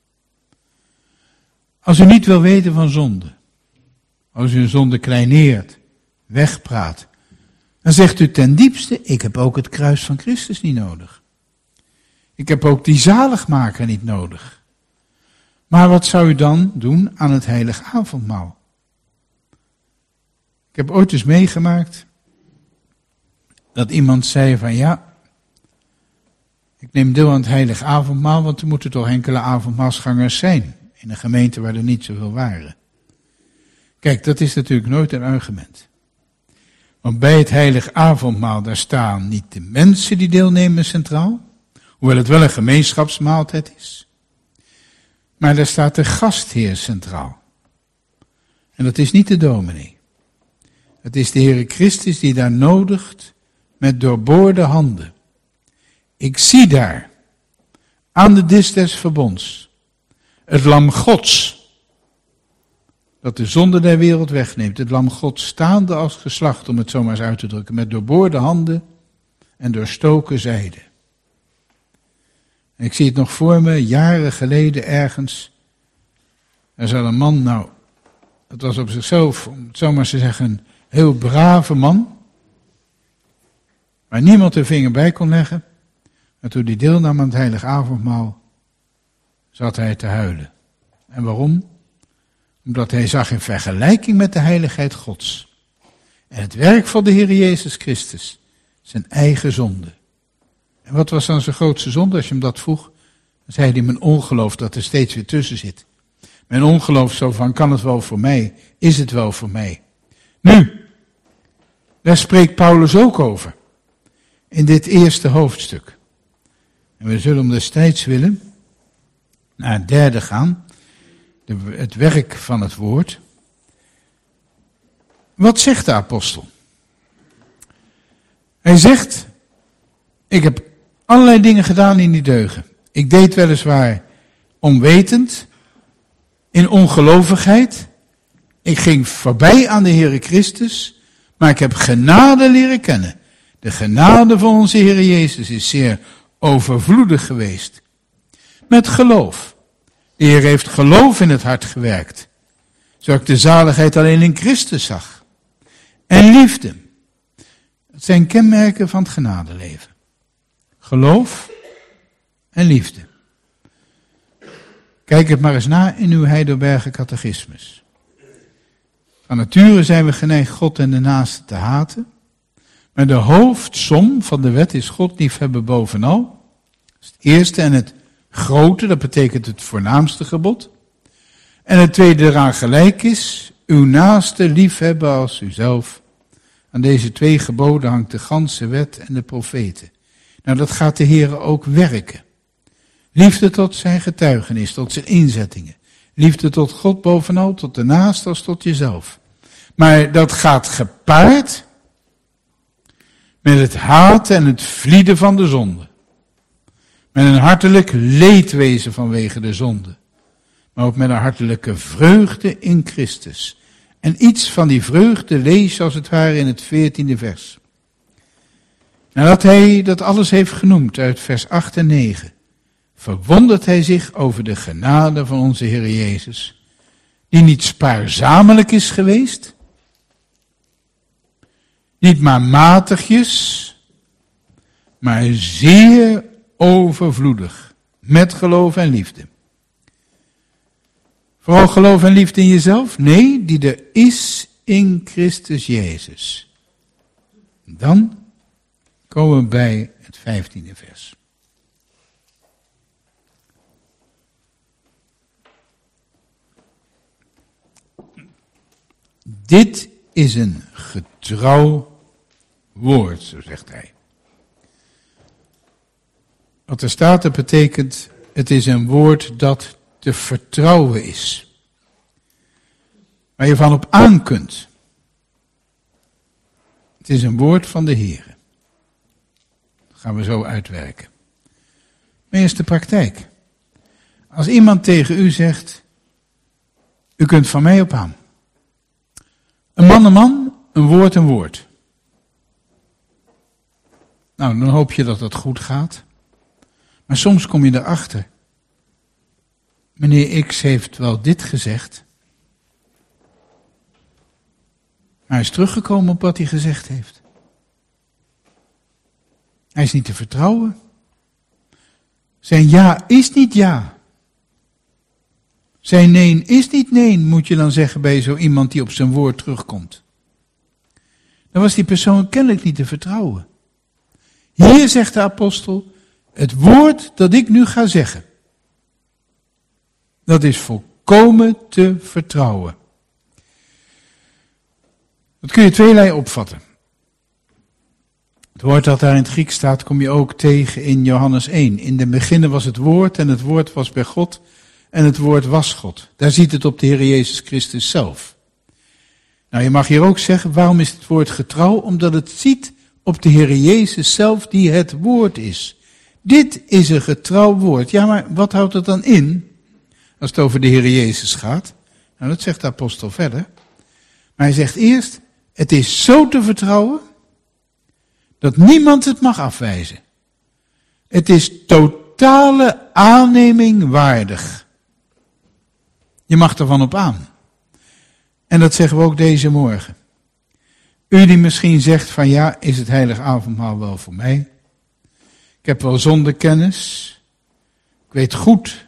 Als u niet wil weten van zonde, als u een zonde kleineert, wegpraat, dan zegt u ten diepste, ik heb ook het kruis van Christus niet nodig. Ik heb ook die zaligmaker niet nodig. Maar wat zou u dan doen aan het heilige avondmaal? Ik heb ooit eens meegemaakt dat iemand zei van ja, ik neem deel aan het heilige avondmaal, want er moeten toch enkele avondmaalsgangers zijn in een gemeente waar er niet zoveel waren. Kijk, dat is natuurlijk nooit een argument. Want bij het heilige avondmaal, daar staan niet de mensen die deelnemen centraal, hoewel het wel een gemeenschapsmaaltijd is. Maar daar staat de gastheer centraal. En dat is niet de dominee. Het is de Heere Christus die daar nodigt met doorboorde handen. Ik zie daar, aan de dis des verbonds, het lam Gods, dat de zonde der wereld wegneemt. Het lam Gods staande als geslacht, om het zo maar eens uit te drukken, met doorboorde handen en doorstoken zijde. En ik zie het nog voor me, jaren geleden ergens. Er zat een man, nou, het was op zichzelf, om het zo maar te zeggen, een heel brave man. Waar niemand de vinger bij kon leggen. En toen hij deelnam aan het heilige avondmaal, zat hij te huilen. En waarom? Omdat hij zag in vergelijking met de heiligheid Gods en het werk van de Heer Jezus Christus zijn eigen zonde. En wat was dan zijn grootste zonde? Als je hem dat vroeg, dan zei hij mijn ongeloof dat er steeds weer tussen zit. Mijn ongeloof zo van, kan het wel voor mij? Is het wel voor mij? Nu, daar spreekt Paulus ook over. In dit eerste hoofdstuk. En we zullen om destijds willen naar het derde gaan. Het werk van het woord. Wat zegt de apostel? Hij zegt, ik heb allerlei dingen gedaan die niet deugen. Ik deed weliswaar onwetend, in ongelovigheid. Ik ging voorbij aan de Heere Christus, maar ik heb genade leren kennen. De genade van onze Heere Jezus is zeer overvloedig geweest. Met geloof. De Heer heeft geloof in het hart gewerkt, zodat ik de zaligheid alleen in Christus zag. En liefde. Het zijn kenmerken van het genadeleven. Geloof en liefde. Kijk het maar eens na in uw Heidelberger catechismus. Van nature zijn we geneigd God en de naaste te haten. Maar de hoofdsom van de wet is God liefhebben bovenal. Dat is het eerste en het grote, dat betekent het voornaamste gebod. En het tweede eraan gelijk is, uw naaste liefhebben als uzelf. Aan deze twee geboden hangt de ganse wet en de profeten. Nou, dat gaat de Heere ook werken. Liefde tot zijn getuigenis, tot zijn inzettingen. Liefde tot God bovenal, tot de naaste als tot jezelf. Maar dat gaat gepaard met het haten en het vlieden van de zonde. Met een hartelijk leedwezen vanwege de zonde. Maar ook met een hartelijke vreugde in Christus. En iets van die vreugde lees je als het ware in het 14e vers. Nadat hij dat alles heeft genoemd uit vers 8 en 9, verwondert hij zich over de genade van onze Heer Jezus, die niet spaarzamelijk is geweest, niet maar matigjes, maar zeer overvloedig, met geloof en liefde. Vooral geloof en liefde in jezelf? Nee, die er is in Christus Jezus. Dan Komen we bij het 15e vers. Dit is een getrouw woord, zo zegt hij. Wat er staat, dat betekent, het is een woord dat te vertrouwen is. Waar je van op aan kunt. Het is een woord van de Heer. Dat gaan we zo uitwerken. Maar eerst de praktijk. Als iemand tegen u zegt, u kunt van mij op aan. Een man, een woord. Nou, dan hoop je dat het goed gaat. Maar soms kom je erachter. Meneer X heeft wel dit gezegd. Maar hij is teruggekomen op wat hij gezegd heeft. Hij is niet te vertrouwen. Zijn ja is niet ja. Zijn nee is niet nee, moet je dan zeggen bij zo iemand die op zijn woord terugkomt. Dan was die persoon kennelijk niet te vertrouwen. Hier zegt de apostel, het woord dat ik nu ga zeggen, dat is volkomen te vertrouwen. Dat kun je tweelei opvatten. Het woord dat daar in het Grieks staat, kom je ook tegen in Johannes 1. In de beginnen was het woord en het woord was bij God en het woord was God. Daar ziet het op de Heer Jezus Christus zelf. Nou, je mag hier ook zeggen, waarom is het woord getrouw? Omdat het ziet op de Heer Jezus zelf die het woord is. Dit is een getrouw woord. Ja, maar wat houdt het dan in als het over de Heer Jezus gaat? Nou, dat zegt de apostel verder. Maar hij zegt eerst, het is zo te vertrouwen dat niemand het mag afwijzen. Het is totale aanneming waardig. Je mag ervan op aan. En dat zeggen we ook deze morgen. U die misschien zegt van ja, is het heilige avondmaal wel voor mij? Ik heb wel zondekennis. Ik weet goed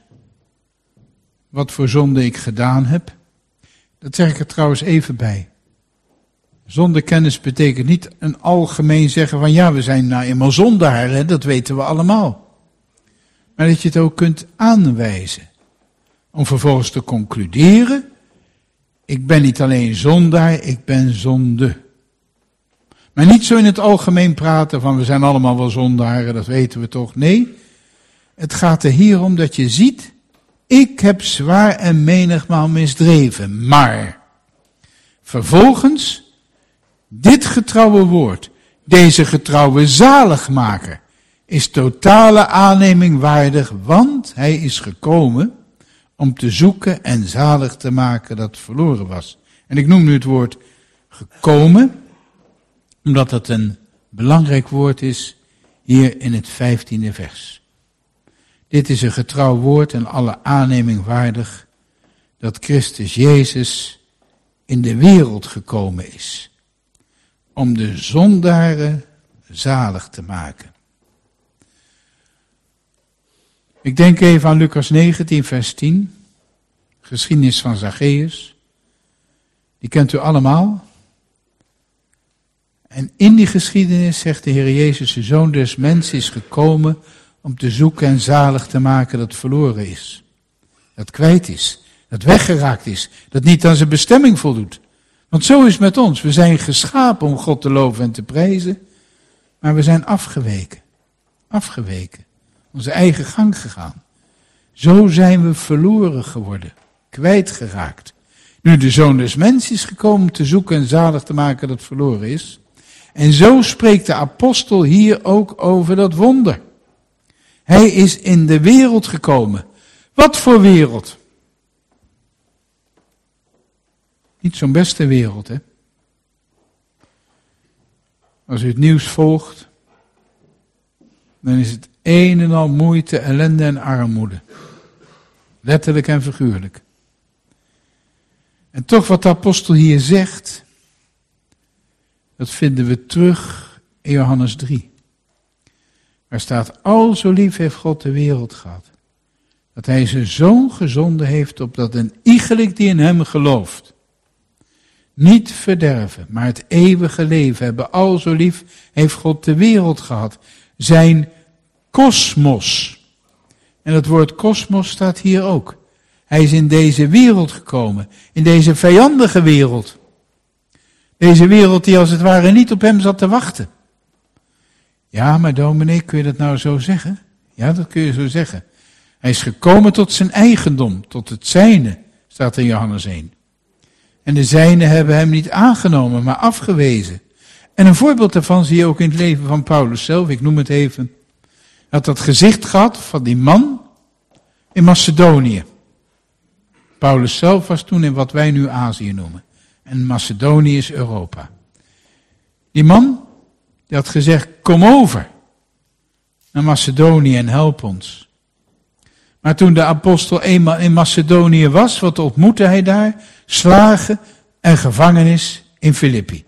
wat voor zonde ik gedaan heb. Dat zeg ik er trouwens even bij. Zondekennis betekent niet een algemeen zeggen van ja, we zijn nou eenmaal zondaren, dat weten we allemaal. Maar dat je het ook kunt aanwijzen. Om vervolgens te concluderen, ik ben niet alleen zondaar, ik ben zonde. Maar niet zo in het algemeen praten van we zijn allemaal wel zondaren, dat weten we toch. Nee, het gaat er hier om dat je ziet, ik heb zwaar en menigmaal misdreven. Maar vervolgens, dit getrouwe woord, deze getrouwe zaligmaker, is totale aanneming waardig, want hij is gekomen om te zoeken en zalig te maken dat verloren was. En ik noem nu het woord gekomen, omdat het een belangrijk woord is hier in het 15e vers. Dit is een getrouw woord en alle aanneming waardig dat Christus Jezus in de wereld gekomen is. Om de zondaren zalig te maken. Ik denk even aan Lucas 19 vers 10. Geschiedenis van Zacchaeus. Die kent u allemaal. En in die geschiedenis zegt de Heer Jezus, de Zoon des Mensen is gekomen om te zoeken en zalig te maken dat verloren is. Dat kwijt is. Dat weggeraakt is. Dat niet aan zijn bestemming voldoet. Want zo is het met ons. We zijn geschapen om God te loven en te prijzen. Maar we zijn afgeweken. Afgeweken. Onze eigen gang gegaan. Zo zijn we verloren geworden. Kwijtgeraakt. Nu de Zoon des Mensen is gekomen om te zoeken en zalig te maken dat verloren is. En zo spreekt de apostel hier ook over dat wonder. Hij is in de wereld gekomen. Wat voor wereld? Niet zo'n beste wereld, hè? Als u het nieuws volgt, dan is het een en al moeite, ellende en armoede. Letterlijk en figuurlijk. En toch wat de apostel hier zegt, dat vinden we terug in Johannes 3. Waar staat, al zo lief heeft God de wereld gehad, dat hij zijn zoon gezonden heeft, opdat een iegelijk die in hem gelooft, niet verderven, maar het eeuwige leven hebben. Al zo lief heeft God de wereld gehad. Zijn kosmos. En het woord kosmos staat hier ook. Hij is in deze wereld gekomen. In deze vijandige wereld. Deze wereld die als het ware niet op hem zat te wachten. Ja, maar dominee, kun je dat nou zo zeggen? Ja, dat kun je zo zeggen. Hij is gekomen tot zijn eigendom, tot het zijne, staat in Johannes 1. En de zijnen hebben hem niet aangenomen, maar afgewezen. En een voorbeeld daarvan zie je ook in het leven van Paulus zelf. Ik noem het even. Hij had dat gezicht gehad van die man in Macedonië. Paulus zelf was toen in wat wij nu Azië noemen. En Macedonië is Europa. Die man, die had gezegd, kom over naar Macedonië en help ons. Maar toen de apostel eenmaal in Macedonië was, wat ontmoette hij daar? Slagen en gevangenis in Filippi.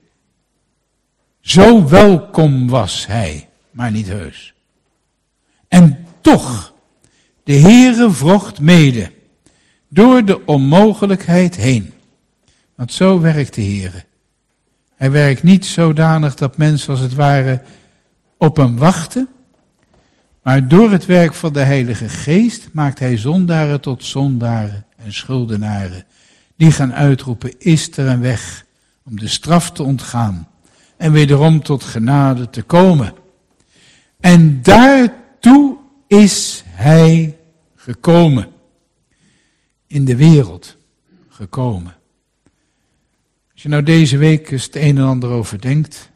Zo welkom was hij, maar niet heus. En toch, de Heere vocht mede, door de onmogelijkheid heen. Want zo werkt de Heere. Hij werkt niet zodanig dat mensen als het ware op hem wachten, maar door het werk van de Heilige Geest maakt hij zondaren tot zondaren en schuldenaren. Die gaan uitroepen, is er een weg om de straf te ontgaan en wederom tot genade te komen. En daartoe is hij gekomen. In de wereld gekomen. Als je nou deze week eens het een en ander over denkt,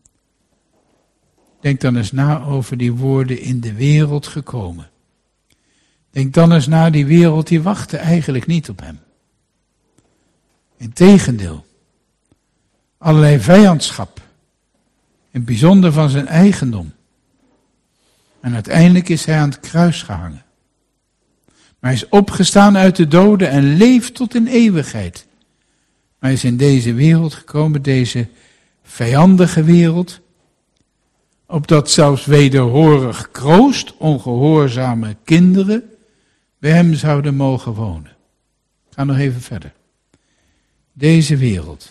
denk dan eens na over die woorden in de wereld gekomen. Denk dan eens na, die wereld die wachtte eigenlijk niet op hem. Integendeel, allerlei vijandschap, in het bijzonder van zijn eigendom. En uiteindelijk is hij aan het kruis gehangen. Maar hij is opgestaan uit de doden en leeft tot in eeuwigheid. Maar hij is in deze wereld gekomen, deze vijandige wereld, opdat zelfs wederhorig kroost, ongehoorzame kinderen, bij hem zouden mogen wonen. Ik ga nog even verder. Deze wereld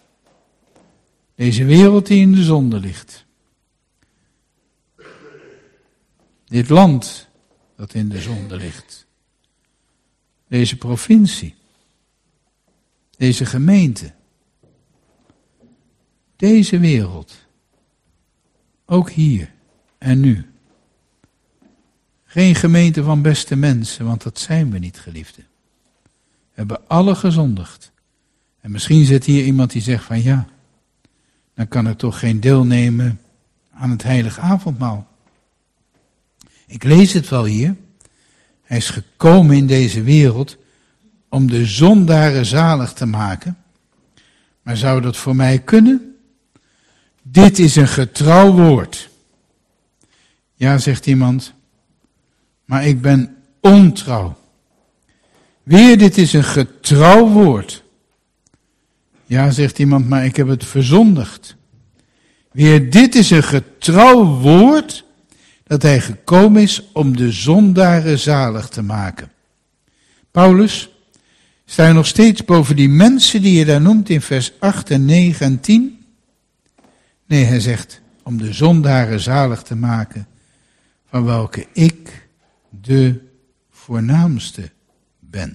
die in de zonde ligt. Dit land dat in de zonde ligt. Deze provincie. Deze gemeente. Deze wereld. Ook hier en nu. Geen gemeente van beste mensen, want dat zijn we niet, geliefden. We hebben alle gezondigd. En misschien zit hier iemand die zegt van ja, dan kan ik toch geen deel nemen aan het heilige avondmaal. Ik lees het wel hier. Hij is gekomen in deze wereld om de zondaren zalig te maken. Maar zou dat voor mij kunnen? Dit is een getrouw woord. Ja, zegt iemand, maar ik ben ontrouw. Weer, dit is een getrouw woord. Ja, zegt iemand, maar ik heb het verzondigd. Weer, dit is een getrouw woord, dat hij gekomen is om de zondaren zalig te maken. Paulus, sta je nog steeds boven die mensen die je daar noemt in vers 8 en 9 en 10? Nee, hij zegt, om de zondaren zalig te maken, van welke ik de voornaamste ben.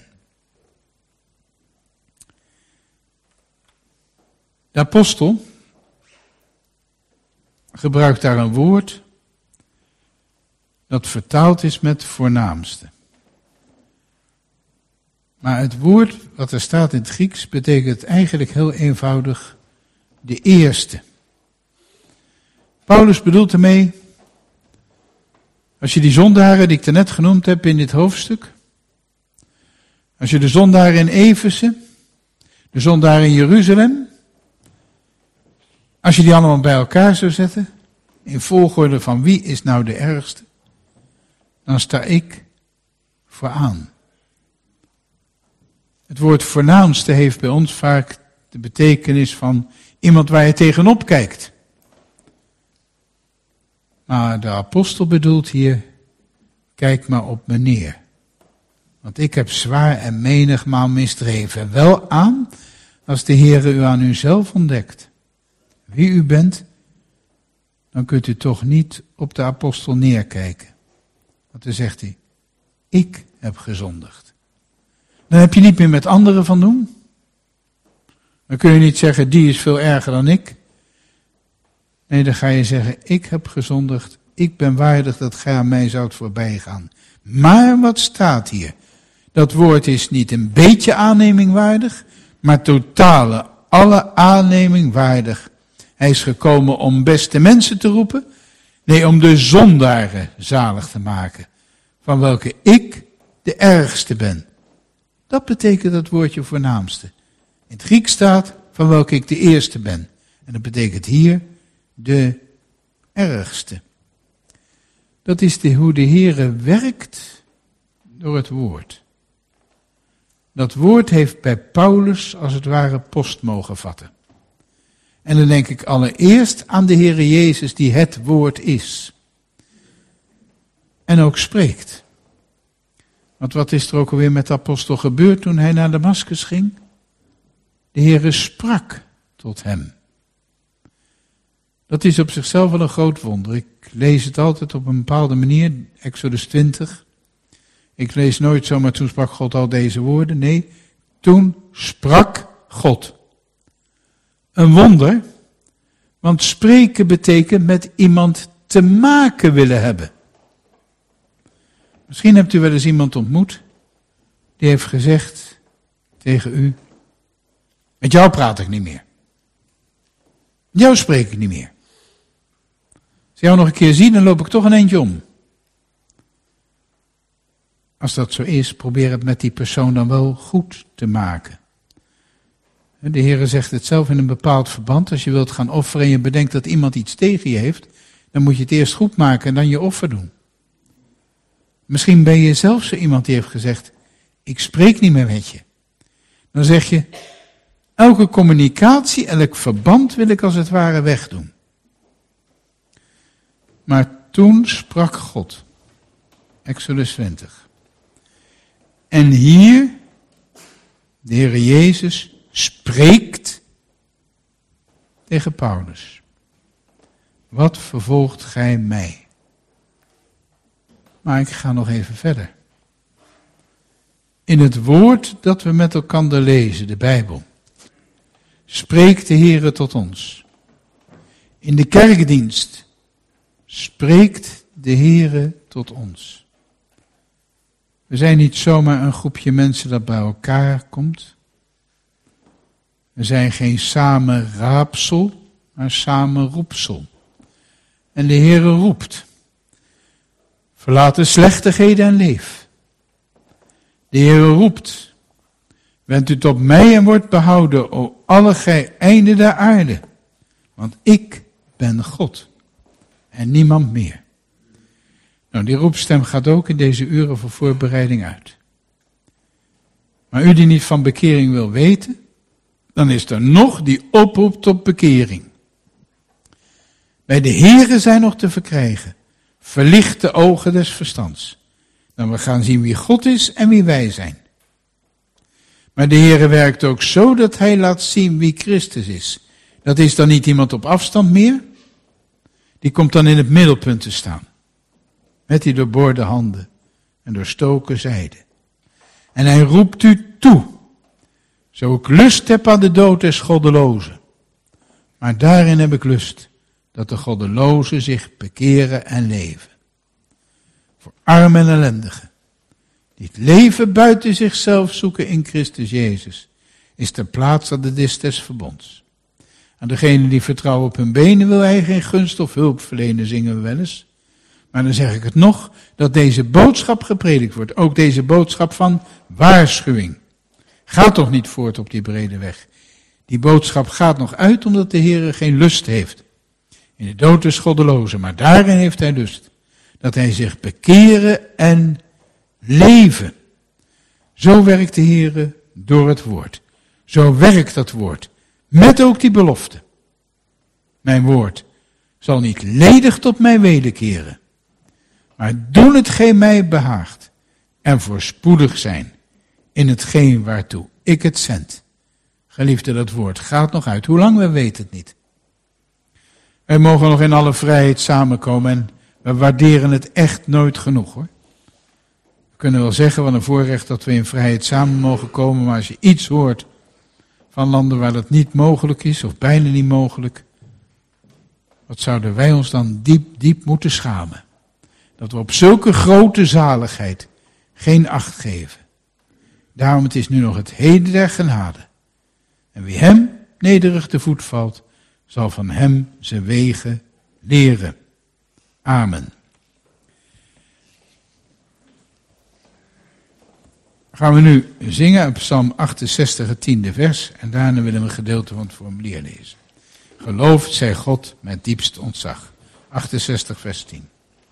De apostel gebruikt daar een woord dat vertaald is met voornaamste. Maar het woord wat er staat in het Grieks betekent eigenlijk heel eenvoudig de eerste. Paulus bedoelt ermee, als je die zondaren die ik daarnet genoemd heb in dit hoofdstuk, als je de zondaren in Efeze, de zondaren in Jeruzalem, als je die allemaal bij elkaar zou zetten, in volgorde van wie is nou de ergste, dan sta ik vooraan. Het woord voornaamste heeft bij ons vaak de betekenis van iemand waar je tegenop kijkt. Maar de apostel bedoelt hier, kijk maar op me neer. Want ik heb zwaar en menigmaal misdreven. Wel aan Als de Heere u aan uzelf ontdekt, wie u bent, dan kunt u toch niet op de apostel neerkijken. Want dan zegt hij, ik heb gezondigd. Dan heb je niet meer met anderen van doen. Dan kun je niet zeggen, die is veel erger dan ik. Nee, dan ga je zeggen, ik heb gezondigd. Ik ben waardig dat gij aan mij zoudt voorbij gaan. Maar wat staat hier? Dat woord is niet een beetje aanneming waardig, maar totale, alle aanneming waardig. Hij is gekomen om beste mensen te roepen. Nee, om de zondaren zalig te maken. Van welke ik de ergste ben. Dat betekent dat woordje voornaamste. In het Grieks staat van welke ik de eerste ben. En dat betekent hier de ergste. Dat is hoe de Heere werkt door het woord. Dat woord heeft bij Paulus als het ware post mogen vatten. En dan denk ik allereerst aan de Heere Jezus die het woord is. En ook spreekt. Want wat is er ook alweer met de apostel gebeurd toen hij naar Damaskus ging? De Heere sprak tot hem. Dat is op zichzelf wel een groot wonder. Ik lees het altijd op een bepaalde manier, Exodus 20. Ik lees nooit zomaar toen sprak God al deze woorden. Nee, toen sprak God. Een wonder, want spreken betekent met iemand te maken willen hebben. Misschien hebt u wel eens iemand ontmoet, die heeft gezegd tegen u, met jou praat ik niet meer. Met jou spreek ik niet meer. Als ik jou nog een keer zie, dan loop ik toch een eindje om. Als dat zo is, probeer het met die persoon dan wel goed te maken. De Heere zegt het zelf in een bepaald verband. Als je wilt gaan offeren en je bedenkt dat iemand iets tegen je heeft, dan moet je het eerst goed maken en dan je offer doen. Misschien ben je zelf zo iemand die heeft gezegd, ik spreek niet meer met je. Dan zeg je, elke communicatie, elk verband wil ik als het ware wegdoen. Maar toen sprak God. Exodus 20. En hier, de Heere Jezus spreekt tegen Paulus. Wat vervolgt gij mij? Maar ik ga nog even verder. In het woord dat we met elkaar lezen, de Bijbel, spreekt de Heere tot ons. In de kerkdienst spreekt de Heere tot ons. We zijn niet zomaar een groepje mensen dat bij elkaar komt. We zijn geen samenraapsel, maar samenroepsel. En de Heere roept. Verlaat de slechtigheden en leef. De Heere roept. Wend u tot mij en wordt behouden, o alle gij einden der aarde. Want ik ben God en niemand meer. Nou, die roepstem gaat ook in deze uren voor voorbereiding uit. Maar u die niet van bekering wil weten, dan is er nog die oproep tot bekering. Bij de Heere zijn nog te verkrijgen. Verlicht de ogen des verstands. Dan we gaan zien wie God is en wie wij zijn. Maar de Heere werkt ook zo dat hij laat zien wie Christus is. Dat is dan niet iemand op afstand meer. Die komt dan in het middelpunt te staan. Met die doorboorde handen en doorstoken zijde. En hij roept u toe. Zo ik lust heb aan de dood des goddelozen. Maar daarin heb ik lust dat de goddelozen zich bekeren en leven. Voor armen en ellendigen, die het leven buiten zichzelf zoeken in Christus Jezus, is ter plaats aan de dis des verbonds. Aan degenen die vertrouwen op hun benen wil hij geen gunst of hulp verlenen, zingen we wel eens. Maar dan zeg ik het nog, dat deze boodschap gepredikt wordt. Ook deze boodschap van waarschuwing. Ga toch niet voort op die brede weg. Die boodschap gaat nog uit omdat de Heere geen lust heeft. In de dood is goddeloze, maar daarin heeft hij lust. Dat hij zich bekeren en leven. Zo werkt de Heere door het woord. Zo werkt dat woord. Met ook die belofte. Mijn woord zal niet ledig tot mij wederkeren. Maar doen hetgeen mij behaagt. En voorspoedig zijn in hetgeen waartoe ik het zend. Geliefde, dat woord gaat nog uit. Hoe lang, we weten het niet. Wij mogen nog in alle vrijheid samenkomen en we waarderen het echt nooit genoeg, hoor. We kunnen wel zeggen, wat een voorrecht dat we in vrijheid samen mogen komen, maar als je iets hoort van landen waar dat niet mogelijk is, of bijna niet mogelijk, wat zouden wij ons dan diep moeten schamen. Dat we op zulke grote zaligheid geen acht geven. Daarom, het is nu nog het heden der genade. En wie hem nederig te voet valt, zal van hem zijn wegen leren. Amen. Gaan we nu zingen op Psalm 68, het 10e vers. En daarna willen we een gedeelte van het formulier lezen. Geloofd zij God met diepst ontzag. 68 vers 10.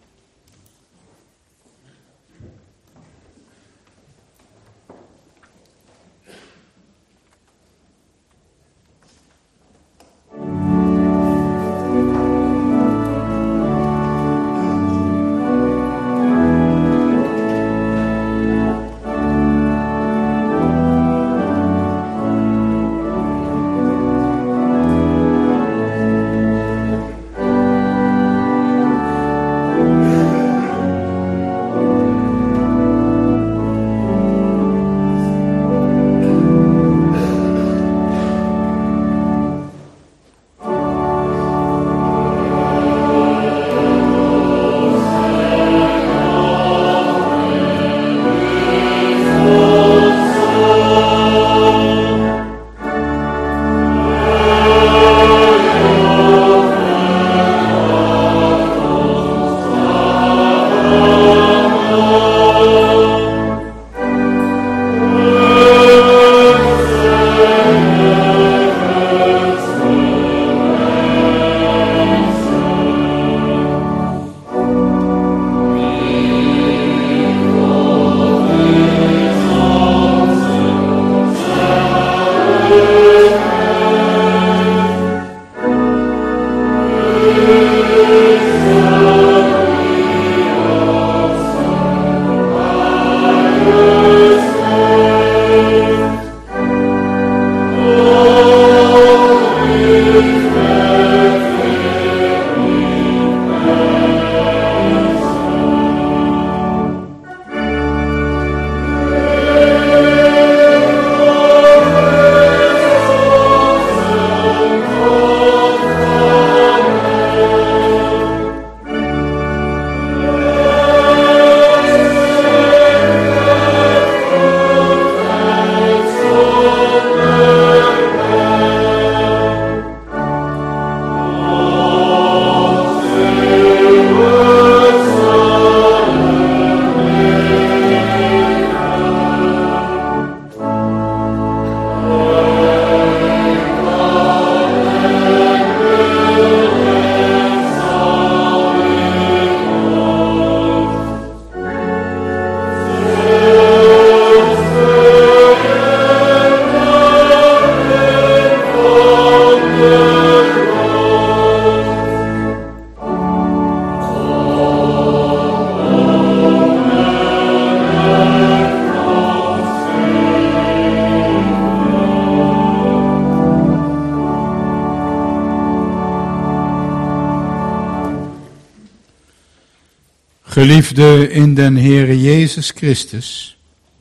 Geliefde in den Heere Jezus Christus,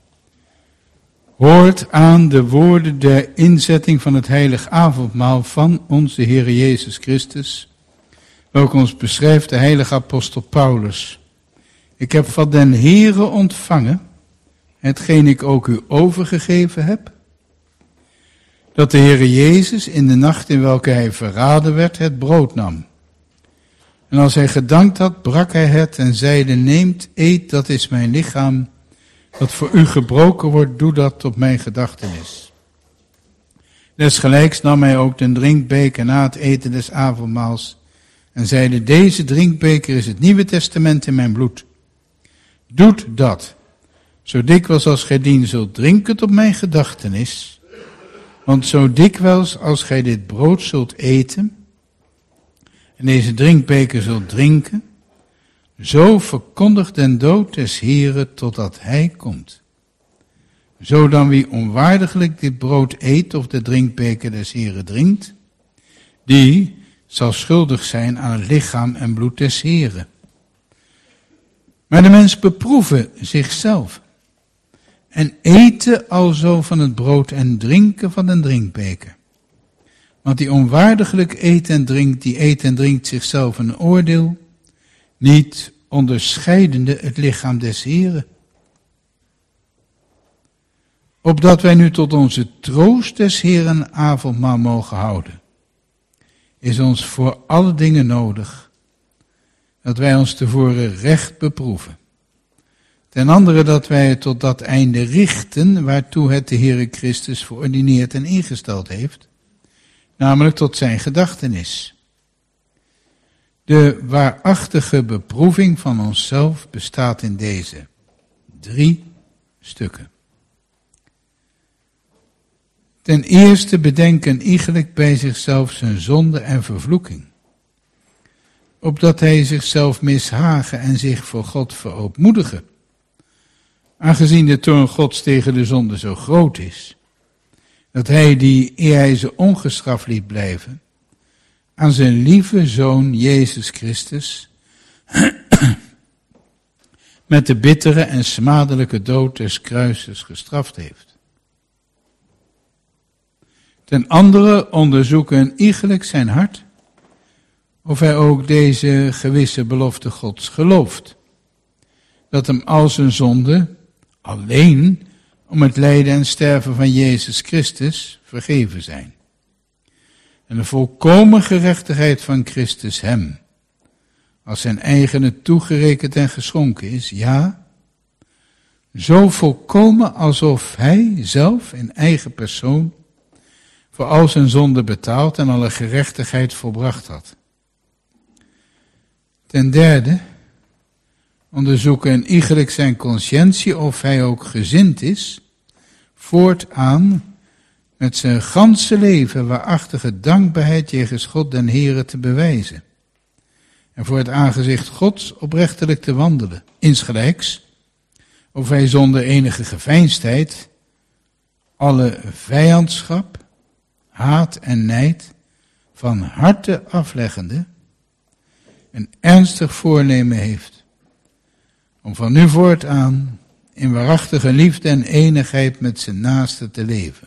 hoort aan de woorden der inzetting van het heilig avondmaal van onze Heere Jezus Christus, welke ons beschrijft de heilige apostel Paulus. Ik heb van den Heere ontvangen, hetgeen ik ook u overgegeven heb, dat de Heere Jezus in de nacht in welke hij verraden werd, het brood nam. En als hij gedankt had, brak hij het en zeide, neemt, eet, dat is mijn lichaam, dat voor u gebroken wordt, doe dat tot mijn gedachtenis. Desgelijks nam hij ook den drinkbeker na het eten des avondmaals en zeide, deze drinkbeker is het Nieuwe Testament in mijn bloed. Doet dat, zo dikwijls als gij dien zult drinken tot mijn gedachtenis, want zo dikwijls als gij dit brood zult eten en deze drinkbeker zult drinken, zo verkondigt den dood des Heeren totdat hij komt. Zo dan wie onwaardiglijk dit brood eet of de drinkbeker des Heren drinkt, die zal schuldig zijn aan het lichaam en bloed des Heren. Maar de mens beproeven zichzelf en eten alzo van het brood en drinken van den drinkbeker. Want die onwaardiglijk eet en drinkt, die eet en drinkt zichzelf een oordeel, niet onderscheidende het lichaam des Heren. Opdat wij nu tot onze troost des Heren avondmaal mogen houden, is ons voor alle dingen nodig dat wij ons tevoren recht beproeven. Ten andere dat wij het tot dat einde richten waartoe het de Heere Christus verordineerd en ingesteld heeft, namelijk tot zijn gedachtenis. De waarachtige beproeving van onszelf bestaat in deze 3 stukken. Ten eerste bedenken iegelijk bij zichzelf zijn zonde en vervloeking, opdat hij zichzelf mishagen en zich voor God verootmoedigen, aangezien de toorn Gods tegen de zonde zo groot is, dat hij die, eer hij ze ongestraft liet blijven, aan zijn lieve Zoon Jezus Christus met de bittere en smadelijke dood des kruises gestraft heeft. Ten andere onderzoeken iegelijk zijn hart, of hij ook deze gewisse belofte Gods gelooft, dat hem al zijn zonde alleen om het lijden en sterven van Jezus Christus vergeven zijn. En de volkomen gerechtigheid van Christus hem, als zijn eigene toegerekend en geschonken is, ja, zo volkomen alsof hij zelf in eigen persoon voor al zijn zonde betaald en alle gerechtigheid volbracht had. Ten derde, onderzoeken iegelijk zijn conscientie of hij ook gezind is, voortaan met zijn ganse leven waarachtige dankbaarheid jegens God den Heere te bewijzen. En voor het aangezicht Gods oprechtelijk te wandelen. Insgelijks, of hij zonder enige geveinsdheid alle vijandschap, haat en nijd van harte afleggende een ernstig voornemen heeft om van nu voortaan in waarachtige liefde en enigheid met zijn naaste te leven.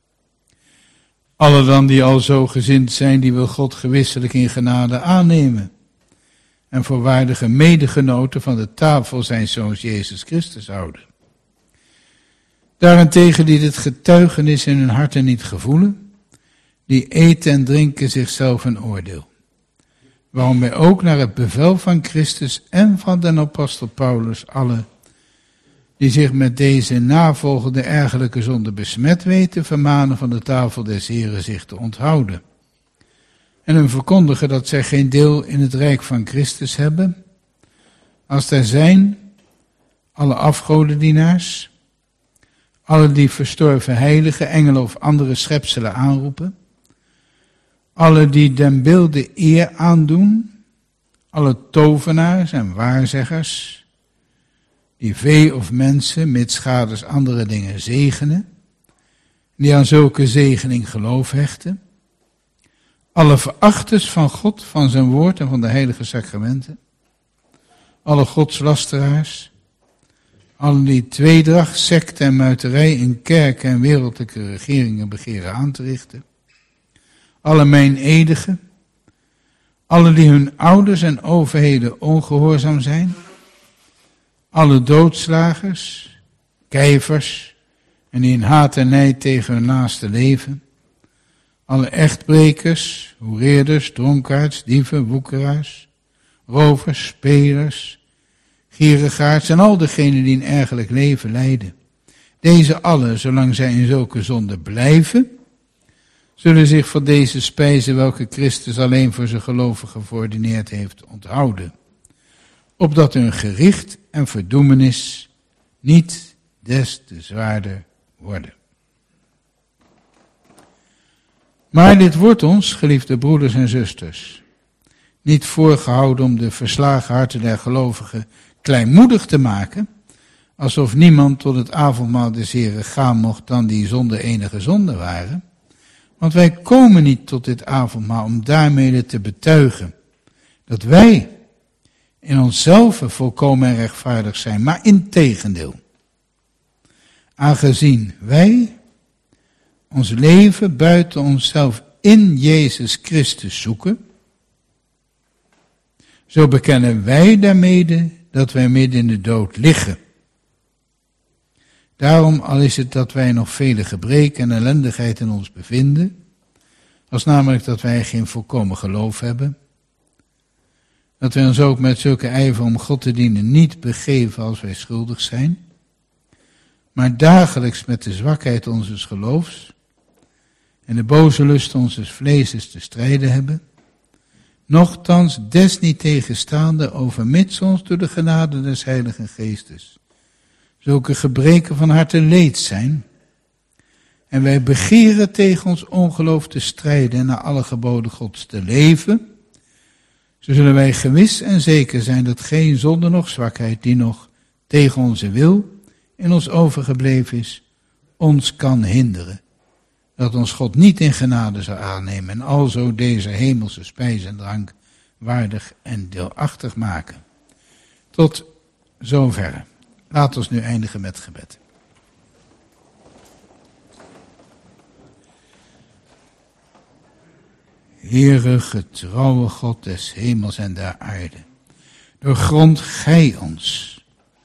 Alle dan die al zo gezind zijn, die wil God gewisselijk in genade aannemen en voor waardige medegenoten van de tafel zijn Zoons Jezus Christus houden. Daarentegen die dit getuigenis in hun harten niet gevoelen, die eten en drinken zichzelf een oordeel. Waarom wij ook naar het bevel van Christus en van den apostel Paulus alle die zich met deze navolgende ergelijke zonde besmet weten, vermanen van de tafel des Heren zich te onthouden. En hun verkondigen dat zij geen deel in het rijk van Christus hebben, als er zijn alle afgodendienaars, alle die verstorven heiligen, engelen of andere schepselen aanroepen, alle die den beelde eer aandoen, alle tovenaars en waarzeggers, die vee of mensen, mitsgaders andere dingen zegenen, die aan zulke zegening geloof hechten, alle verachters van God, van zijn woord en van de heilige sacramenten, alle godslasteraars, alle die tweedracht, secte en muiterij in kerken en wereldlijke regeringen begeren aan te richten, alle meineedigen, alle die hun ouders en overheden ongehoorzaam zijn, alle doodslagers, kijvers en die in haat en nijd tegen hun naaste leven, alle echtbrekers, hoereerders, dronkaards, dieven, woekeraars, rovers, spelers, gierigaards en al degenen die een ergelijk leven leiden. Deze allen, zolang zij in zulke zonde blijven, zullen zich van deze spijzen welke Christus alleen voor zijn gelovigen verordineerd heeft onthouden, opdat hun gericht en verdoemenis niet des te zwaarder worden. Maar dit wordt ons, geliefde broeders en zusters, niet voorgehouden om de verslagen harten der gelovigen kleinmoedig te maken, alsof niemand tot het avondmaal des Heren gaan mocht dan die zonder enige zonde waren. Want wij komen niet tot dit avondmaal om daarmee te betuigen dat wij in onszelf volkomen en rechtvaardig zijn, maar integendeel. Aangezien wij ons leven buiten onszelf in Jezus Christus zoeken, zo bekennen wij daarmede dat wij midden in de dood liggen. Daarom, al is het dat wij nog vele gebreken en ellendigheid in ons bevinden, als namelijk dat wij geen volkomen geloof hebben, dat wij ons ook met zulke ijver om God te dienen niet begeven als wij schuldig zijn, maar dagelijks met de zwakheid onzes geloofs en de boze lust onzes vleeses te strijden hebben, nochtans desniettegenstaande overmits ons door de genade des Heiligen Geestes zulke gebreken van harte leed zijn, en wij begeren tegen ons ongeloof te strijden en naar alle geboden Gods te leven, zo zullen wij gewis en zeker zijn dat geen zonde noch zwakheid die nog tegen onze wil in ons overgebleven is, ons kan hinderen, dat ons God niet in genade zou aannemen en alzo deze hemelse spijs en drank waardig en deelachtig maken. Tot zover. Laat ons nu eindigen met gebed. Heere, getrouwe God des hemels en der aarde, doorgrond gij ons.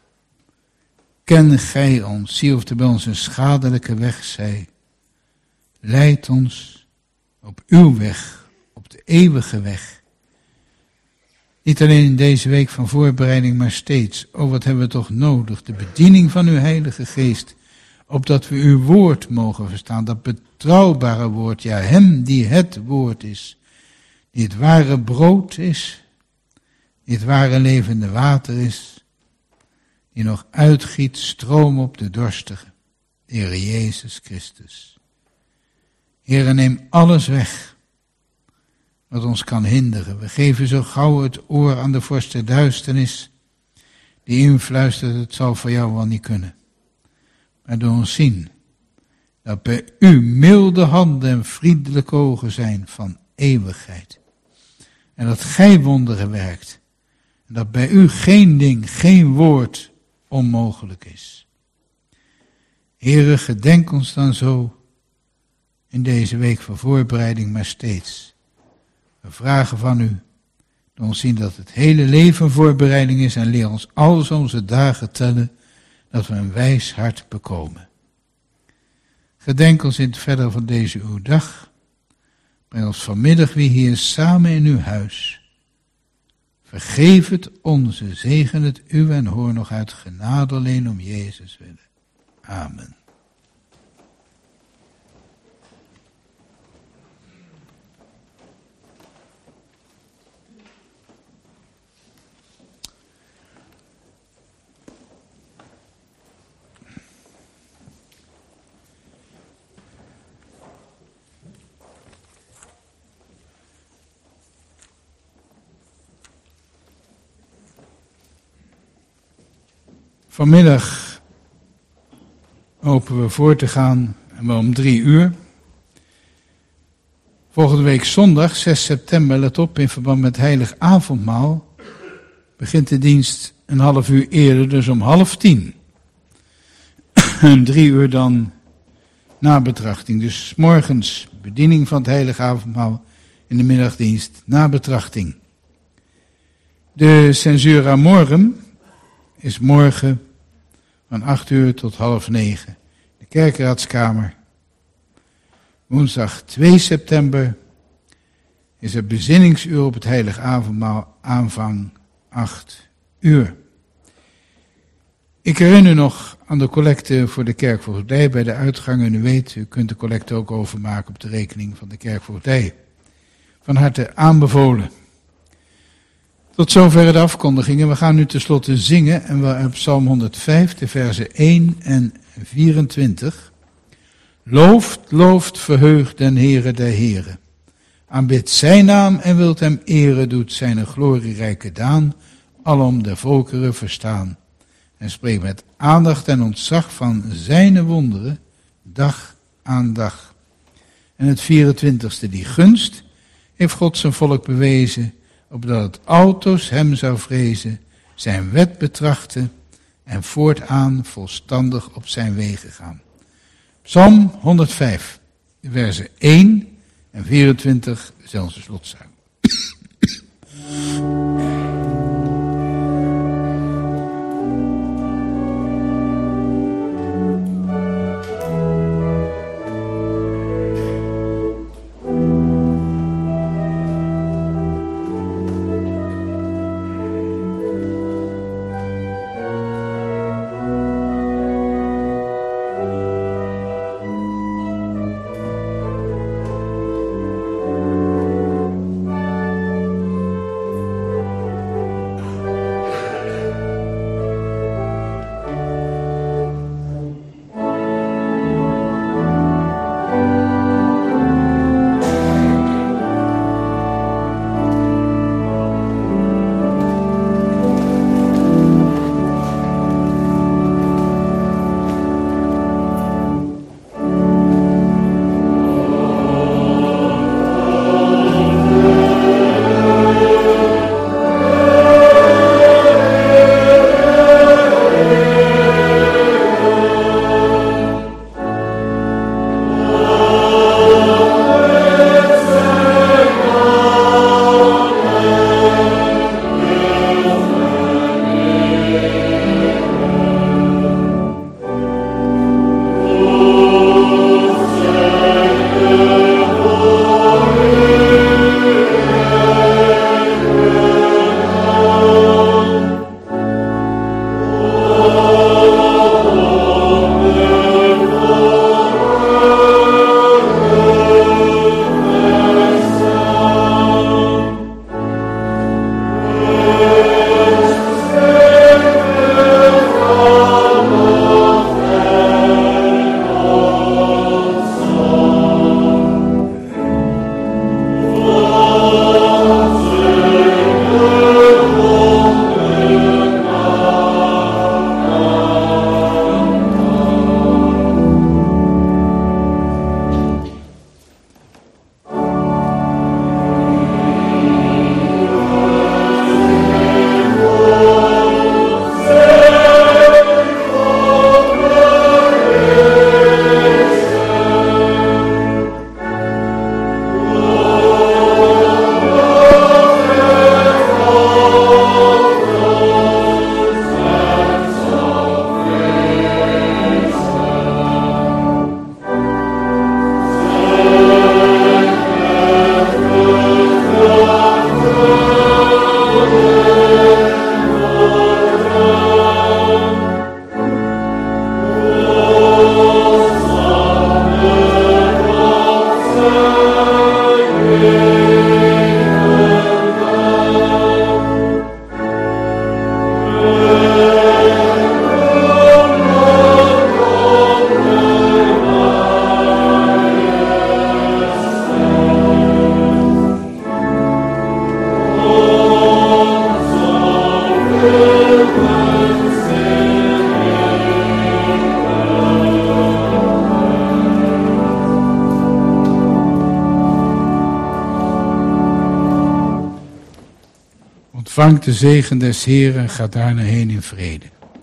Ken gij ons, zie of er bij ons een schadelijke weg zij. Leid ons op uw weg, op de eeuwige weg. Niet alleen in deze week van voorbereiding, maar steeds. Oh, wat hebben we toch nodig, de bediening van uw Heilige Geest, opdat we uw woord mogen verstaan, dat betrouwbare woord, ja, hem die het woord is, die het ware brood is, die het ware levende water is, die nog uitgiet stroom op de dorstige, de Heer Jezus Christus. Heere, neem alles weg wat ons kan hinderen. We geven zo gauw het oor aan de vorst der duisternis, die influistert, het zal voor jou wel niet kunnen. Maar door ons zien dat bij u milde handen en vriendelijke ogen zijn van eeuwigheid. En dat gij wonderen werkt. En dat bij u geen ding, geen woord onmogelijk is. Heere, gedenk ons dan zo in deze week van voorbereiding, maar steeds. We vragen van u, door ons zien dat het hele leven voorbereiding is en leer ons al onze dagen tellen, dat we een wijs hart bekomen. Gedenk ons in het verder van deze uw dag. Breng ons vanmiddag weer hier samen in uw huis. Vergeef het onze, zegen het uw en hoor nog uit genade alleen om Jezus willen. Amen. Vanmiddag hopen we voor te gaan, en wel om 3 uur. Volgende week zondag, 6 september, let op, in verband met Heilig Avondmaal, begint de dienst een half uur eerder, dus om 9:30. En 3 uur dan nabetrachting. Dus 's morgens bediening van het Heilig Avondmaal, in de middagdienst nabetrachting. De censura morum is morgen van 8 uur tot 8:30. De kerkraadskamer. Woensdag 2 september is er bezinningsuur op het Heilig Avondmaal, aanvang 8 uur. Ik herinner u nog aan de collecte voor de kerkvoogdij bij de uitgang. En u weet, u kunt de collecte ook overmaken op de rekening van de kerkvoogdij. Van harte aanbevolen. Tot zover de afkondigingen. We gaan nu tenslotte zingen en we hebben Psalm 105, de versen 1 en 24. Looft, verheugt den Heere der Heren. Aanbidt zijn naam en wilt hem eren, doet zijn glorierijke daan, alom de volkeren verstaan. en spreek met aandacht en ontzag van zijn wonderen, dag aan dag. En het 24e, die gunst heeft God zijn volk bewezen, opdat het altoos hem zou vrezen, zijn wet betrachten en voortaan volstandig op zijn wegen gaan. Psalm 105, versen 1 en 24, zelfs de slotzuim. Ontvangt de zegen des Heeren en gaat daarna heen in vrede.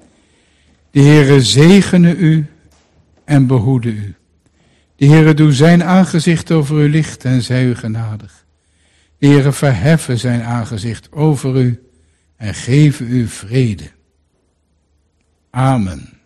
De Heere zegene u en behoede u. De Heere doe zijn aangezicht over u lichten en zij u genadig. De Heere verheffen zijn aangezicht over u en geven u vrede. Amen.